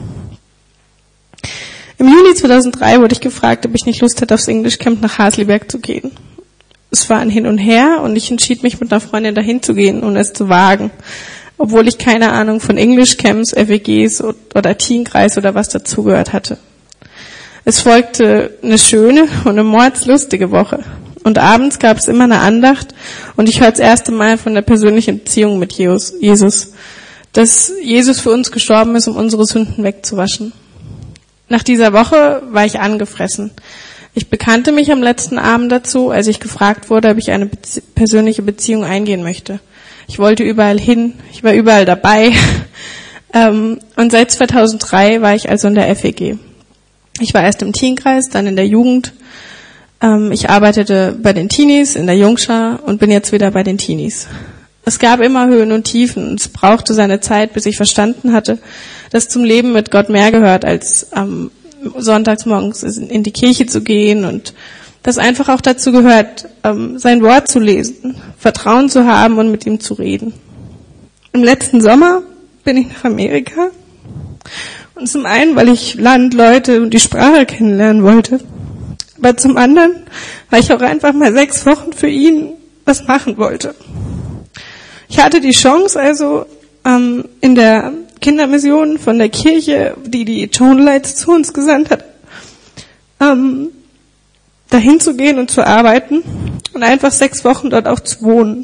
Speaker 6: Im Juni zweitausenddrei wurde ich gefragt, ob ich nicht Lust hätte, aufs English Camp nach Hasliberg zu gehen. Es war ein Hin und Her und ich entschied mich mit einer Freundin dahin zu gehen und es zu wagen. Obwohl ich keine Ahnung von English Camps, F E Gs oder Teenkreis oder was dazugehört hatte. Es folgte eine schöne und eine mordslustige Woche. Und abends gab es immer eine Andacht und ich hörte das erste Mal von der persönlichen Beziehung mit Jesus. Dass Jesus für uns gestorben ist, um unsere Sünden wegzuwaschen. Nach dieser Woche war ich angefressen. Ich bekannte mich am letzten Abend dazu, als ich gefragt wurde, ob ich eine Bezie- persönliche Beziehung eingehen möchte. Ich wollte überall hin, ich war überall dabei. Und seit zweitausenddrei war ich also in der F E G. Ich war erst im Teenkreis, dann in der Jugend. Ich arbeitete bei den Teenies, in der Jungschar und bin jetzt wieder bei den Teenies. Es gab immer Höhen und Tiefen und es brauchte seine Zeit, bis ich verstanden hatte, dass zum Leben mit Gott mehr gehört, als ähm, sonntags morgens in die Kirche zu gehen und dass einfach auch dazu gehört, ähm, sein Wort zu lesen, Vertrauen zu haben und mit ihm zu reden. Im letzten Sommer bin ich nach Amerika und zum einen, weil ich Land, Leute und die Sprache kennenlernen wollte, aber zum anderen, weil ich auch einfach mal sechs Wochen für ihn was machen wollte. Ich hatte die Chance also ähm, in der Kindermission von der Kirche, die die Joan Lights zu uns gesandt hat, ähm, dahin zu gehen und zu arbeiten und einfach sechs Wochen dort auch zu wohnen.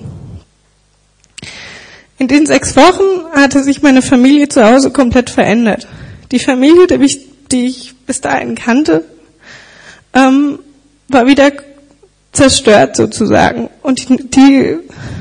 Speaker 6: In den sechs Wochen hatte sich meine Familie zu Hause komplett verändert. Die Familie, die ich, die ich bis dahin kannte, ähm, war wieder zerstört sozusagen. Und die, die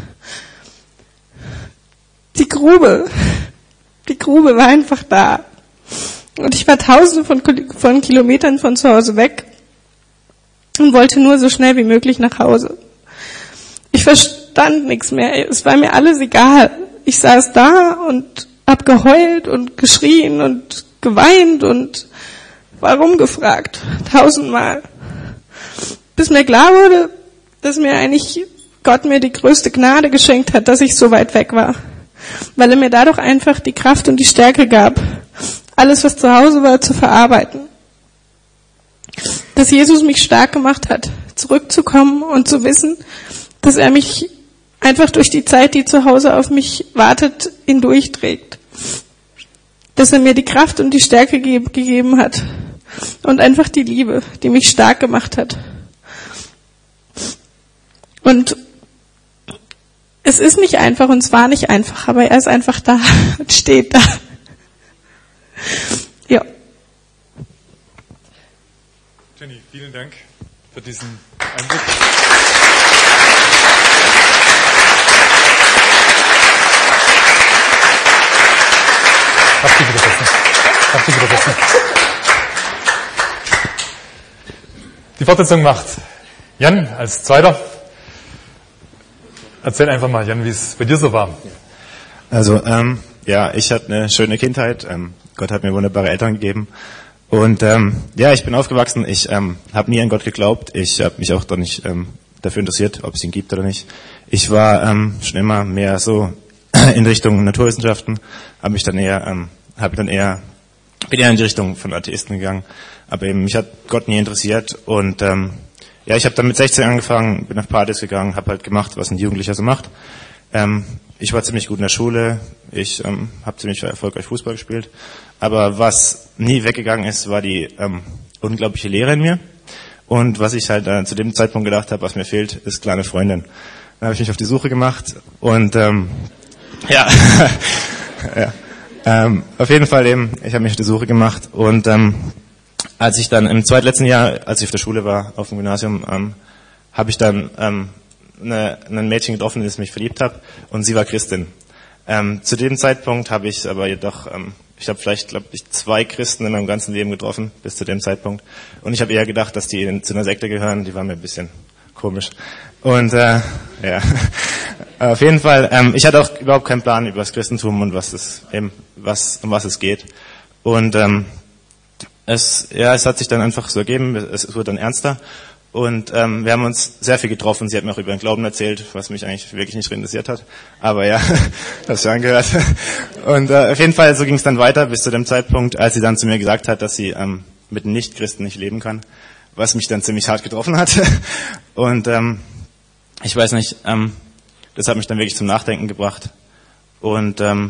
Speaker 6: Die Grube, die Grube war einfach da. Und ich war tausende von, von Kilometern von zu Hause weg und wollte nur so schnell wie möglich nach Hause. Ich verstand nichts mehr, es war mir alles egal. Ich saß da und hab geheult und geschrien und geweint und warum gefragt, tausendmal. Bis mir klar wurde, dass mir eigentlich Gott mir die größte Gnade geschenkt hat, dass ich so weit weg war. Weil er mir dadurch einfach die Kraft und die Stärke gab, alles, was zu Hause war, zu verarbeiten. Dass Jesus mich stark gemacht hat, zurückzukommen und zu wissen, dass er mich einfach durch die Zeit, die zu Hause auf mich wartet, hindurchträgt. Dass er mir die Kraft und die Stärke ge- gegeben hat. Und einfach die Liebe, die mich stark gemacht hat. Und es ist nicht einfach und es war nicht einfach, aber er ist einfach da und steht da. Ja.
Speaker 1: Jenny, vielen Dank für diesen Einblick. Darf dich wieder setzen. Darf dich wieder setzen. Die Fortsetzung macht Jan als Zweiter. Erzähl einfach mal, Jan, wie es bei dir so war.
Speaker 7: Also, ähm, ja, ich hatte eine schöne Kindheit. Ähm, Gott hat mir wunderbare Eltern gegeben. Und ähm, ja, ich bin aufgewachsen. Ich ähm, habe nie an Gott geglaubt. Ich habe mich auch doch nicht ähm, dafür interessiert, ob es ihn gibt oder nicht. Ich war ähm, schon immer mehr so in Richtung Naturwissenschaften. Habe mich dann eher, ähm, habe dann eher, bin eher in die Richtung von Atheisten gegangen. Aber eben mich hat Gott nie interessiert und ähm, ja, ich habe dann mit sechzehn angefangen, bin auf Partys gegangen, habe halt gemacht, was ein Jugendlicher so macht. Ähm, ich war ziemlich gut in der Schule, ich ähm, habe ziemlich erfolgreich Fußball gespielt. Aber was nie weggegangen ist, war die ähm, unglaubliche Lehre in mir. Und was ich halt äh, zu dem Zeitpunkt gedacht habe, was mir fehlt, ist kleine Freundin. Dann habe ich mich auf die Suche gemacht und ähm, ja, ja ähm, auf jeden Fall eben, ich habe mich auf die Suche gemacht und ähm, als ich dann im zweitletzten Jahr, als ich auf der Schule war, auf dem Gymnasium, ähm, habe ich dann ähm, eine, ein Mädchen getroffen, in das ich mich verliebt habe, und sie war Christin. Ähm, zu dem Zeitpunkt habe ich aber jedoch, ähm, ich habe vielleicht, glaube ich, zwei Christen in meinem ganzen Leben getroffen, bis zu dem Zeitpunkt. Und ich habe eher gedacht, dass die in, zu einer Sekte gehören, die waren mir ein bisschen komisch. Und äh, ja, auf jeden Fall, ähm, ich hatte auch überhaupt keinen Plan über das Christentum und was es eben, was, um was es geht. Und ähm, Es, ja, es hat sich dann einfach so ergeben, es wurde dann ernster und ähm, wir haben uns sehr viel getroffen. Sie hat mir auch über den Glauben erzählt, was mich eigentlich wirklich nicht interessiert hat, aber ja, das schon angehört. Und äh, auf jeden Fall, so ging es dann weiter bis zu dem Zeitpunkt, als sie dann zu mir gesagt hat, dass sie ähm, mit einem Nicht-Christen nicht leben kann, was mich dann ziemlich hart getroffen hat. Und ähm, ich weiß nicht, ähm, das hat mich dann wirklich zum Nachdenken gebracht. Und ähm,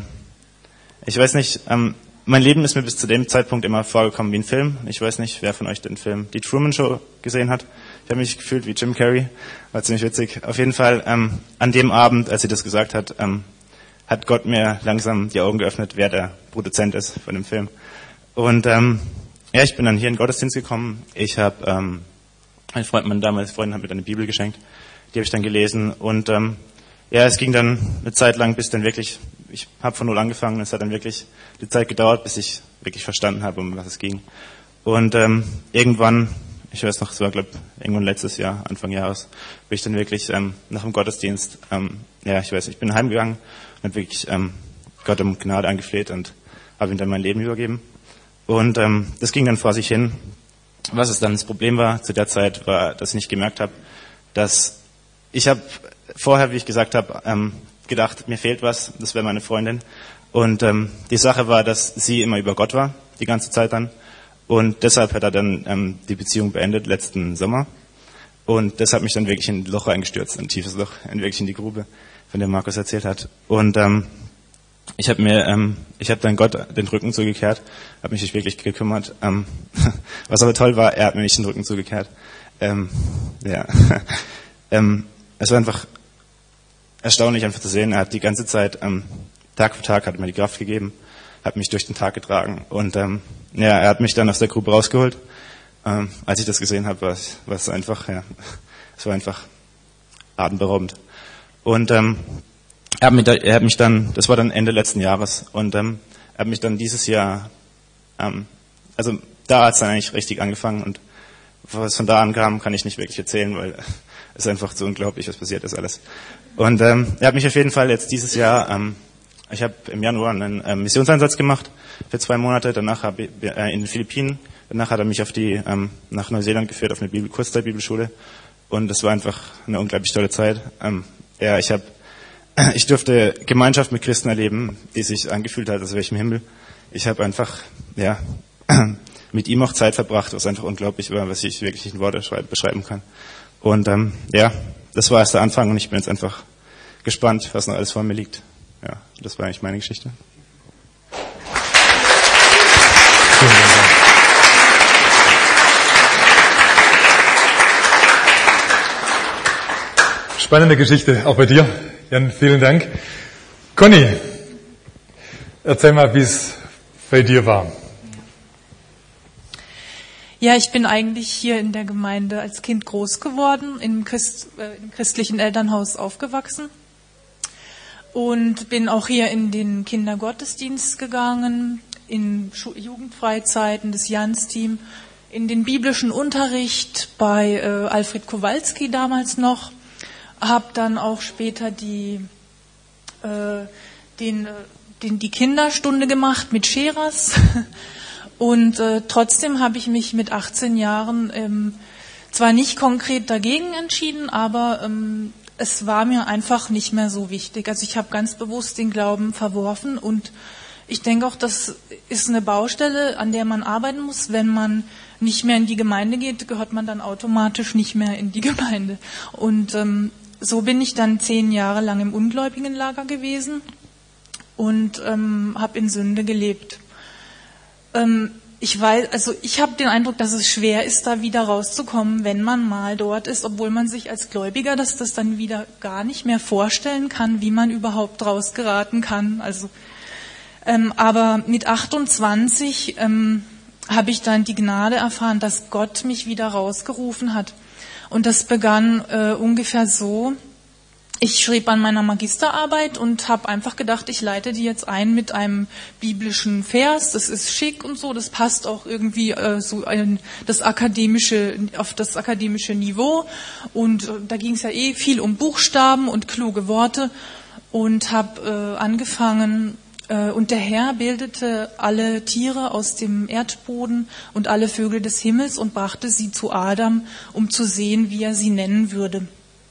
Speaker 7: ich weiß nicht, ähm, mein Leben ist mir bis zu dem Zeitpunkt immer vorgekommen wie ein Film. Ich weiß nicht, wer von euch den Film Die Truman Show gesehen hat. Ich habe mich gefühlt wie Jim Carrey. War ziemlich witzig. Auf jeden Fall, ähm, an dem Abend, als sie das gesagt hat, ähm, hat Gott mir langsam die Augen geöffnet, wer der Produzent ist von dem Film. Und ähm, ja, ich bin dann hier in den Gottesdienst gekommen. Ich habe, ähm, mein Freund, mein damaliger Freund hat mir dann eine Bibel geschenkt. Die habe ich dann gelesen. Und ähm, ja, es ging dann eine Zeit lang, bis dann wirklich, ich habe von null angefangen, es hat dann wirklich die Zeit gedauert, bis ich wirklich verstanden habe, um was es ging. Und ähm, irgendwann, ich weiß noch, es war, glaube ich, irgendwann letztes Jahr, Anfang Jahres, bin ich dann wirklich ähm, nach dem Gottesdienst, ähm, ja, ich weiß nicht, ich bin heimgegangen und habe wirklich ähm, Gott um Gnade angefleht und habe ihm dann mein Leben übergeben. Und ähm, das ging dann vor sich hin. Was es dann das Problem war zu der Zeit, war, dass ich nicht gemerkt habe, dass ich habe vorher, wie ich gesagt habe, ähm, gedacht, mir fehlt was, das wäre meine Freundin. Und ähm, die Sache war, dass sie immer über Gott war, die ganze Zeit dann. Und deshalb hat er dann ähm, die Beziehung beendet, letzten Sommer. Und das hat mich dann wirklich in ein Loch eingestürzt, ein tiefes Loch, wirklich in die Grube, von der Markus erzählt hat. Und ähm, ich habe mir, ähm, ich habe dann Gott den Rücken zugekehrt, habe mich nicht wirklich gekümmert. Ähm, was aber toll war, er hat mir nicht den Rücken zugekehrt. Ähm, ja, ähm, es war einfach erstaunlich einfach zu sehen. Er hat die ganze Zeit, ähm, Tag für Tag, hat er mir die Kraft gegeben, hat mich durch den Tag getragen. Und ähm, ja, er hat mich dann aus der Grube rausgeholt. Ähm, als ich das gesehen habe, war es, war es einfach, ja, es war einfach atemberaubend. Und ähm, er hat, mich da, er hat mich dann, das war dann Ende letzten Jahres, und ähm, er hat mich dann dieses Jahr, ähm, also da hat es dann eigentlich richtig angefangen, und was von da an kam, kann ich nicht wirklich erzählen, weil es ist einfach so unglaublich, was passiert ist alles. Und ähm, er hat mich auf jeden Fall jetzt dieses Jahr, ähm, ich habe im Januar einen ähm, Missionseinsatz gemacht für zwei Monate, danach habe ich äh, in den Philippinen, danach hat er mich auf die ähm, nach Neuseeland geführt auf eine Bibel, Kurzzeit-Bibelschule, und das war einfach eine unglaublich tolle Zeit. Ähm, ja, ich habe ich durfte Gemeinschaft mit Christen erleben, die sich angefühlt hat, als wäre ich im Himmel. Ich habe einfach ja mit ihm auch Zeit verbracht, was einfach unglaublich war, was ich wirklich nicht in Worte beschreiben kann. Und ähm, ja, das war erst der Anfang, und ich bin jetzt einfach gespannt, was noch alles vor mir liegt. Ja, das war eigentlich meine Geschichte.
Speaker 1: Spannende Geschichte, auch bei dir. Jan, vielen Dank. Conny, erzähl mal, wie es bei dir war.
Speaker 8: Ja, ich bin eigentlich hier in der Gemeinde als Kind groß geworden, im, Christ, äh, im christlichen Elternhaus aufgewachsen und bin auch hier in den Kindergottesdienst gegangen, in Schu- Jugendfreizeiten, das Jans-Team, in den biblischen Unterricht bei äh, Alfred Kowalski damals noch, habe dann auch später die, äh, den, den, die Kinderstunde gemacht mit Scheras. Und äh, trotzdem habe ich mich mit achtzehn Jahren ähm, zwar nicht konkret dagegen entschieden, aber ähm, es war mir einfach nicht mehr so wichtig. Also ich habe ganz bewusst den Glauben verworfen und ich denke auch, das ist eine Baustelle, an der man arbeiten muss. Wenn man nicht mehr in die Gemeinde geht, gehört man dann automatisch nicht mehr in die Gemeinde. Und ähm, so bin ich dann zehn Jahre lang im Ungläubigenlager gewesen und ähm, habe in Sünde gelebt. Ich weiß, also ich habe den Eindruck, dass es schwer ist, da wieder rauszukommen, wenn man mal dort ist, obwohl man sich als Gläubiger das, das dann wieder gar nicht mehr vorstellen kann, wie man überhaupt rausgeraten kann. Also, ähm, aber mit achtundzwanzig ähm, habe ich dann die Gnade erfahren, dass Gott mich wieder rausgerufen hat. Und das begann äh, ungefähr so. Ich schrieb an meiner Magisterarbeit und habe einfach gedacht, ich leite die jetzt ein mit einem biblischen Vers. Das ist schick und so, das passt auch irgendwie äh, so ein, das akademische, auf das akademische Niveau. Und äh, da ging es ja eh viel um Buchstaben und kluge Worte und habe äh, angefangen. Äh, und der Herr bildete alle Tiere aus dem Erdboden und alle Vögel des Himmels und brachte sie zu Adam, um zu sehen, wie er sie nennen würde.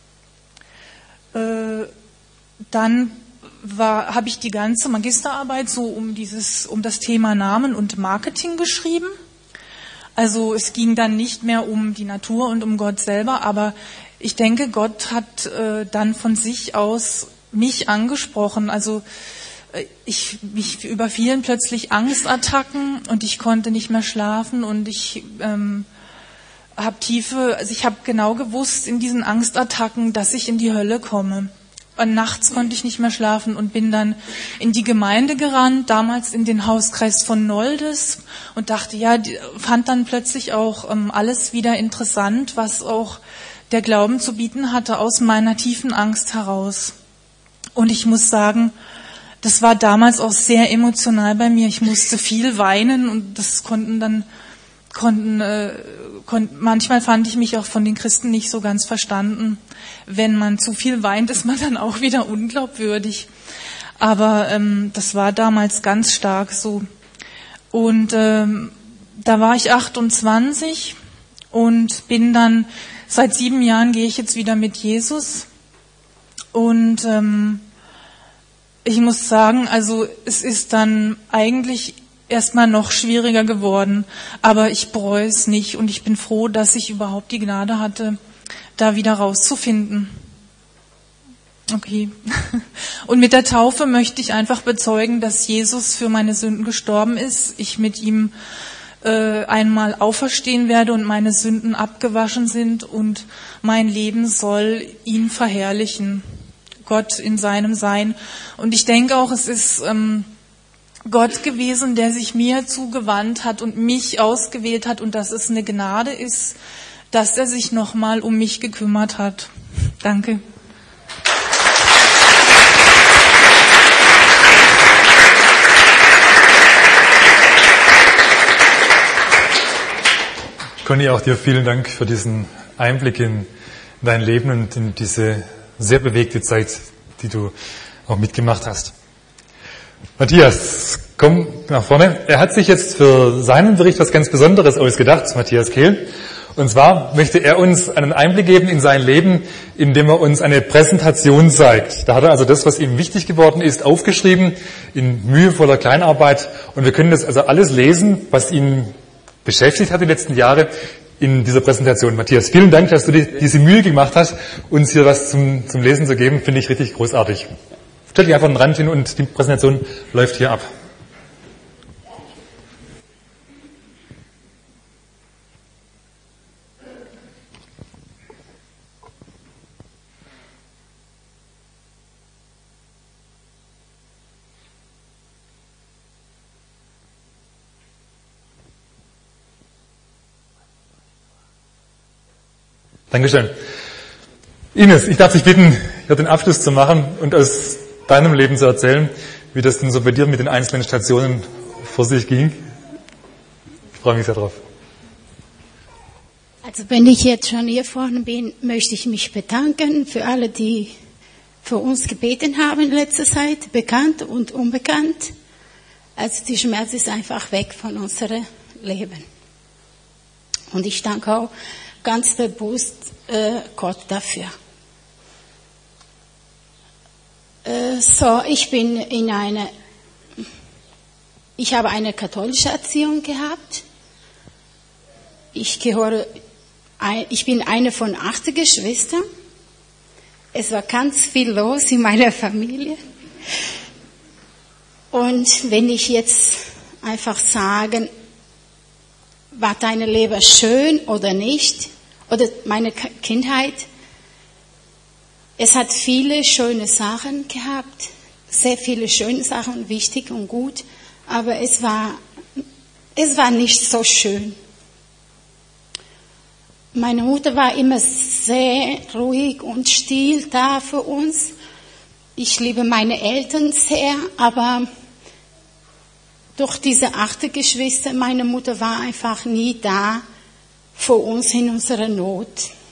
Speaker 8: Dann war, habe ich die ganze Magisterarbeit so um dieses, um das Thema Namen und Marketing geschrieben. Also es ging dann nicht mehr um die Natur und um Gott selber, aber ich denke, Gott hat äh, dann von sich aus mich angesprochen. Also äh, ich mich überfielen plötzlich Angstattacken und ich konnte nicht mehr schlafen und ich ähm, habe tiefe, also ich habe genau gewusst in diesen Angstattacken, dass ich in die Hölle komme. Und nachts konnte ich nicht mehr schlafen und bin dann in die Gemeinde gerannt, damals in den Hauskreis von Noldes und dachte, ja, fand dann plötzlich auch ähm, alles wieder interessant, was auch der Glauben zu bieten hatte, aus meiner tiefen Angst heraus. Und ich muss sagen, das war damals auch sehr emotional bei mir. Ich musste viel weinen und das konnten dann konnten äh, kon- manchmal fand ich mich auch von den Christen nicht so ganz verstanden. Wenn man zu viel weint, ist man dann auch wieder unglaubwürdig. Aber ähm, das war damals ganz stark so. Und ähm, da war ich achtundzwanzig und bin dann, seit sieben Jahren gehe ich jetzt wieder mit Jesus. Und ähm, ich muss sagen, also es ist dann eigentlich erstmal noch schwieriger geworden, aber ich bereue es nicht und ich bin froh, dass ich überhaupt die Gnade hatte, da wieder rauszufinden. Okay. Und mit der Taufe möchte ich einfach bezeugen, dass Jesus für meine Sünden gestorben ist, ich mit ihm äh, einmal auferstehen werde und meine Sünden abgewaschen sind und mein Leben soll ihn verherrlichen, Gott in seinem Sein. Und ich denke auch, es ist ähm, Gott gewesen, der sich mir zugewandt hat und mich ausgewählt hat und dass es eine Gnade ist, dass er sich nochmal um mich gekümmert hat. Danke.
Speaker 1: Conny, auch dir vielen Dank für diesen Einblick in dein Leben und in diese sehr bewegte Zeit, die du auch mitgemacht hast. Matthias, komm nach vorne. Er hat sich jetzt für seinen Bericht was ganz Besonderes ausgedacht, Matthias Kehl. Und zwar möchte er uns einen Einblick geben in sein Leben, indem er uns eine Präsentation zeigt. Da hat er also das, was ihm wichtig geworden ist, aufgeschrieben in mühevoller Kleinarbeit. Und wir können das also alles lesen, was ihn beschäftigt hat die letzten Jahre, in dieser Präsentation. Matthias, vielen Dank, dass du dir diese Mühe gemacht hast, uns hier was zum, zum Lesen zu geben. Finde ich richtig großartig. Stell dich einfach an den Rand hin und die Präsentation läuft hier ab. Dankeschön. Ines, ich darf dich bitten, hier den Abschluss zu machen und aus deinem Leben zu erzählen, wie das denn so bei dir mit den einzelnen Stationen vor sich ging. Ich freue mich sehr drauf.
Speaker 9: Also wenn ich jetzt schon hier vorne bin, möchte ich mich bedanken für alle, die für uns gebeten haben in letzter Zeit, bekannt und unbekannt. Also die Schmerz ist einfach weg von unserem Leben. Und ich danke auch ganz bewusst äh, Gott dafür. Äh, so, ich bin in eine, ich habe eine katholische Erziehung gehabt. Ich gehöre, ich bin eine von acht Geschwistern. Es war ganz viel los in meiner Familie. Und wenn ich jetzt einfach sagen, war deine Leben schön oder nicht? Oder meine Kindheit? Es hat viele schöne Sachen gehabt, sehr viele schöne Sachen, wichtig und gut, aber es war, es war nicht so schön. Meine Mutter war immer sehr ruhig und still da für uns. Ich liebe meine Eltern sehr, aber durch diese acht Geschwister, meine Mutter war einfach nie da für uns in unserer Not.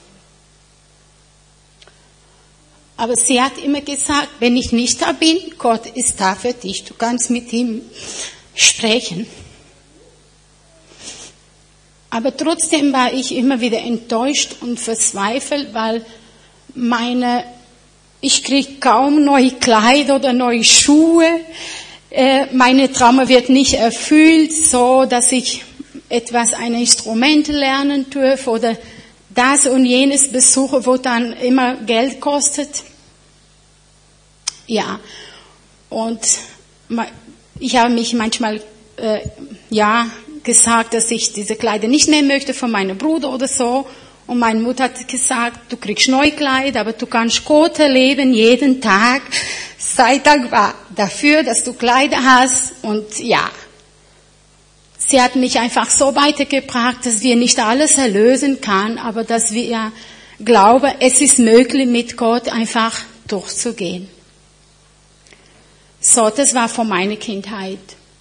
Speaker 9: Aber sie hat immer gesagt, wenn ich nicht da bin, Gott ist da für dich, du kannst mit ihm sprechen. Aber trotzdem war ich immer wieder enttäuscht und verzweifelt, weil meine, ich kriege kaum neue Kleider oder neue Schuhe. Meine Traum wird nicht erfüllt, so dass ich etwas, ein Instrument lernen darf oder das und jenes besuche, wo dann immer Geld kostet. Ja, und ich habe mich manchmal äh, ja gesagt, dass ich diese Kleider nicht nehmen möchte von meinem Bruder oder so. Und meine Mutter hat gesagt, du kriegst neue Kleider, aber du kannst Gott erleben jeden Tag. Sei dankbar dafür, dass du Kleider hast. Und ja, sie hat mich einfach so weitergebracht, dass wir nicht alles erlösen können, aber dass wir glauben, es ist möglich, mit Gott einfach durchzugehen. So, das war von meiner Kindheit.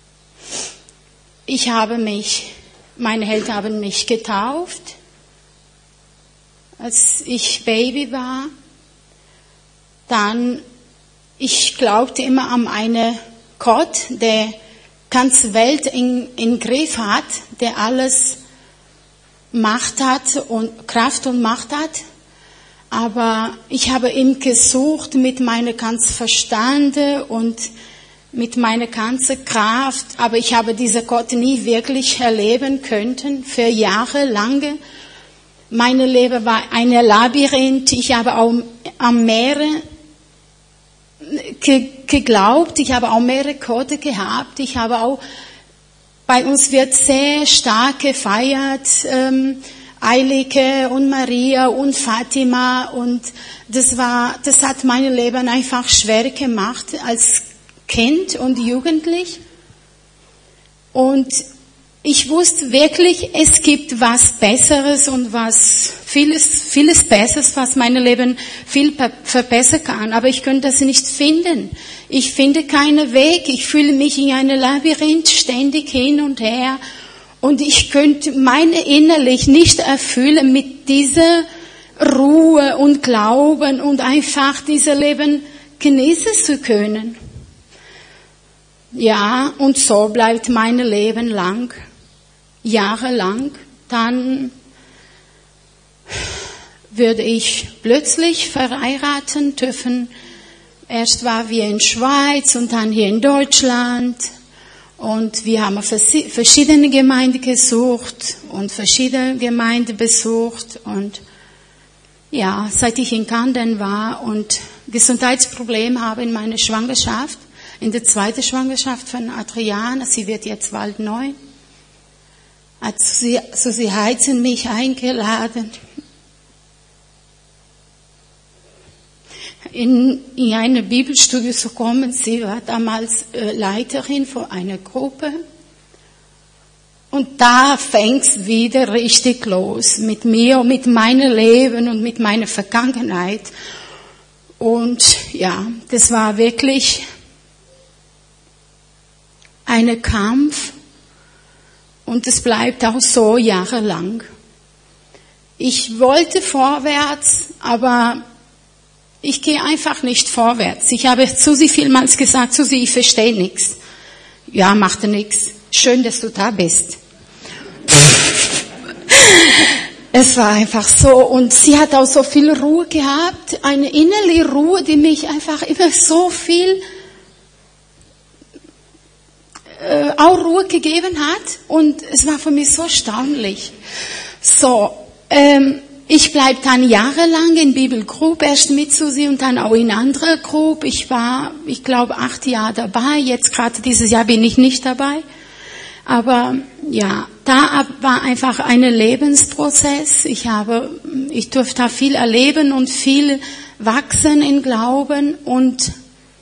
Speaker 9: Ich habe mich, meine Eltern haben mich getauft, als ich Baby war. Dann, ich glaubte immer an einen Gott, der ganze Welt in, in Griff hat, der alles Macht hat und Kraft und Macht hat. Aber ich habe ihn gesucht mit meiner ganzen Verstand und mit meiner ganzen Kraft. Aber ich habe diesen Gott nie wirklich erleben können, für Jahre lange. Mein Leben war ein Labyrinth. Ich habe auch am Meer geglaubt. Ich habe auch mehrere Gott gehabt. Ich habe auch, bei uns wird sehr stark gefeiert, ähm, Eilige und Maria und Fatima, und das war, das hat mein Leben einfach schwer gemacht als Kind und Jugendlich. Und ich wusste wirklich, es gibt was Besseres und was vieles, vieles Besseres, was mein Leben viel verbessern kann. Aber ich könnte das nicht finden. Ich finde keinen Weg. Ich fühle mich in einem Labyrinth ständig hin und her. Und ich könnte meine innerlich nicht erfüllen mit dieser Ruhe und Glauben und einfach dieses Leben genießen zu können. Ja, und so bleibt mein Leben lang. Jahrelang, dann würde ich plötzlich verheiraten dürfen. Erst war wir in Schweiz und dann hier in Deutschland. Und wir haben verschiedene Gemeinden gesucht und verschiedene Gemeinden besucht. Und ja, seit ich in Camden war und Gesundheitsprobleme habe in meiner Schwangerschaft, in der zweiten Schwangerschaft von Adriana, sie wird jetzt bald neun, hat sie, so sie heizen mich eingeladen, in, in eine Bibelstudie zu kommen. Sie war damals äh, Leiterin von einer Gruppe. Und da fängt's wieder richtig los mit mir und mit meinem Leben und mit meiner Vergangenheit. Und ja, das war wirklich ein Kampf. Und es bleibt auch so jahrelang. Ich wollte vorwärts, aber ich gehe einfach nicht vorwärts. Ich habe Susi vielmals gesagt, Susi, ich verstehe nichts. Ja, macht nichts. Schön, dass du da bist. Es war einfach so. Und sie hat auch so viel Ruhe gehabt. Eine innerliche Ruhe, die mich einfach immer so viel äh, auch Ruhe gegeben hat. Und es war für mich so erstaunlich. So, ähm, ich bleibe dann jahrelang in Bibelgruppe, erst mit Susi und dann auch in anderer Gruppe. Ich war, ich glaube, acht Jahre dabei. Jetzt gerade dieses Jahr bin ich nicht dabei. Aber ja, da war einfach ein Lebensprozess. Ich habe, ich durfte da viel erleben und viel wachsen in Glauben und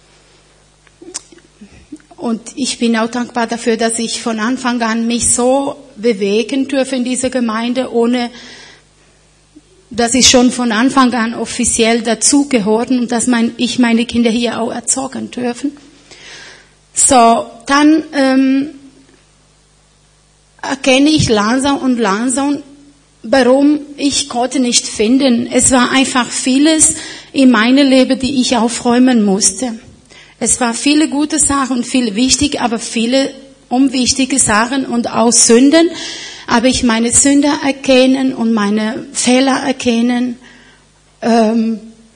Speaker 9: und ich bin auch dankbar dafür, dass ich von Anfang an mich so bewegen durfte in dieser Gemeinde, ohne dass ich schon von Anfang an offiziell dazugehören und dass mein, ich meine Kinder hier auch erzogen dürfen. So, dann ähm, erkenne ich langsam und langsam, warum ich Gott nicht finden. Es war einfach vieles in meinem Leben, die ich aufräumen musste. Es war viele gute Sachen und viele wichtig, aber viele unwichtige Sachen und auch Sünden. Aber ich meine Sünder erkennen und meine Fehler erkennen. Ähm,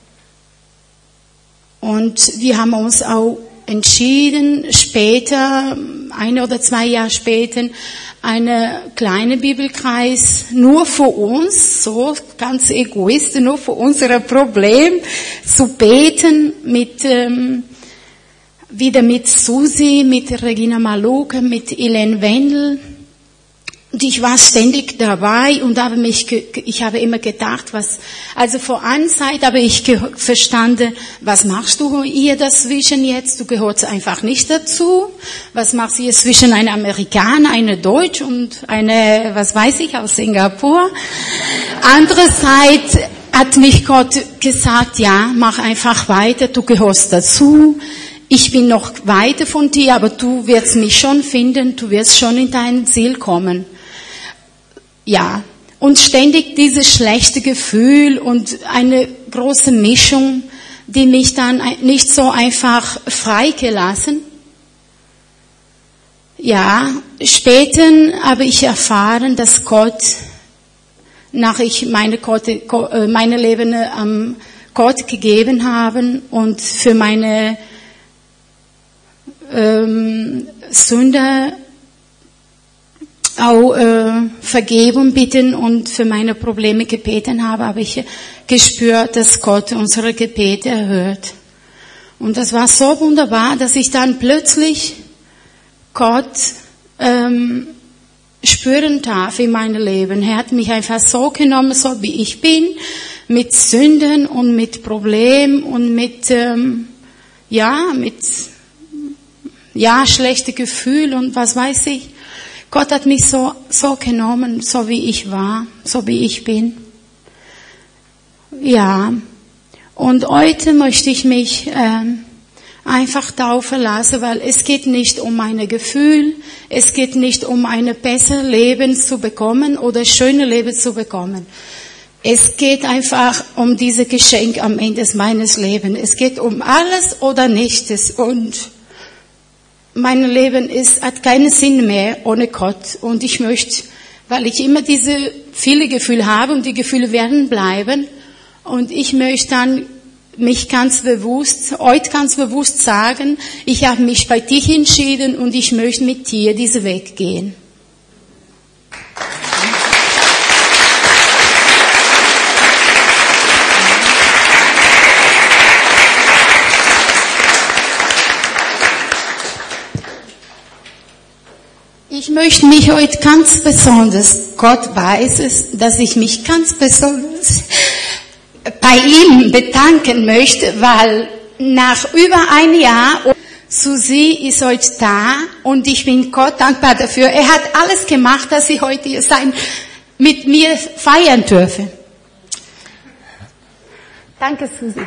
Speaker 9: und wir haben uns auch entschieden, später, ein oder zwei Jahre später, eine kleine Bibelkreis nur für uns, so ganz egoistisch, nur für unser Problem zu beten, mit ähm, wieder mit Susi, mit Regina Maluke, mit Elaine Wendel. Und ich war ständig dabei und habe mich, ich habe immer gedacht, was, also vor einer Zeit habe ich verstanden, was machst du hier dazwischen jetzt? Du gehörst einfach nicht dazu. Was machst du hier zwischen einem Amerikaner, einer Deutsch und eine, was weiß ich, aus Singapur? Andererseits hat mich Gott gesagt, ja, mach einfach weiter, du gehörst dazu. Ich bin noch weiter von dir, aber du wirst mich schon finden, du wirst schon in dein Ziel kommen. Ja, und ständig dieses schlechte Gefühl und eine große Mischung, die mich dann nicht so einfach freigelassen. Ja, später habe ich erfahren, dass Gott, nach ich meine, Gott, meine Leben am Gott gegeben habe und für meine ähm, Sünde auch äh, Vergebung bitten und für meine Probleme gebeten habe, habe ich gespürt, dass Gott unsere Gebete erhört. Und das war so wunderbar, dass ich dann plötzlich Gott ähm, spüren darf in meinem Leben. Er hat mich einfach so genommen, so wie ich bin, mit Sünden und mit Problemen und mit ähm, ja mit ja schlechte Gefühle und was weiß ich. Gott hat mich so, so genommen, so wie ich war, so wie ich bin. Ja, und heute möchte ich mich ähm, einfach taufen lassen, weil es geht nicht um meine Gefühle, es geht nicht um ein besseres Leben zu bekommen oder ein schönes Leben zu bekommen. Es geht einfach um dieses Geschenk am Ende meines Lebens. Es geht um alles oder nichts und mein Leben ist, hat keinen Sinn mehr ohne Gott. Und ich möchte, weil ich immer diese viele Gefühle habe und die Gefühle werden bleiben. Und ich möchte dann mich ganz bewusst, heute ganz bewusst sagen, ich habe mich bei dir entschieden und ich möchte mit dir diesen Weg gehen. Ich möchte mich heute ganz besonders, Gott weiß es, dass ich mich ganz besonders bei ihm bedanken möchte, weil nach über ein Jahr, Susi ist heute da und ich bin Gott dankbar dafür. Er hat alles gemacht, dass ich heute hier sein, mit mir feiern dürfe. Danke, Susi.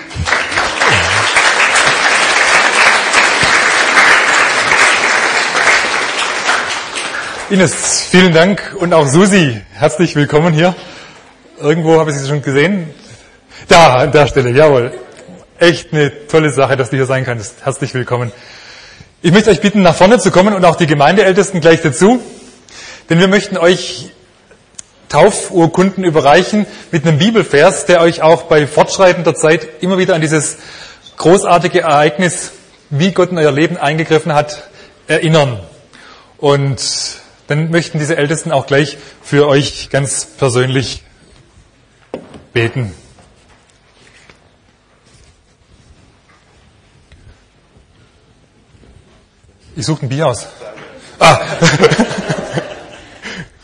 Speaker 1: Ines, vielen Dank und auch Susi, herzlich willkommen hier. Irgendwo habe ich Sie schon gesehen. Da, an der Stelle, jawohl. Echt eine tolle Sache, dass du hier sein kannst. Herzlich willkommen. Ich möchte euch bitten, nach vorne zu kommen und auch die Gemeindeältesten gleich dazu. Denn wir möchten euch Taufurkunden überreichen mit einem Bibelvers, der euch auch bei fortschreitender Zeit immer wieder an dieses großartige Ereignis, wie Gott in euer Leben eingegriffen hat, erinnern. Und dann möchten diese Ältesten auch gleich für euch ganz persönlich beten. Ich suche ein Bier aus. Ah.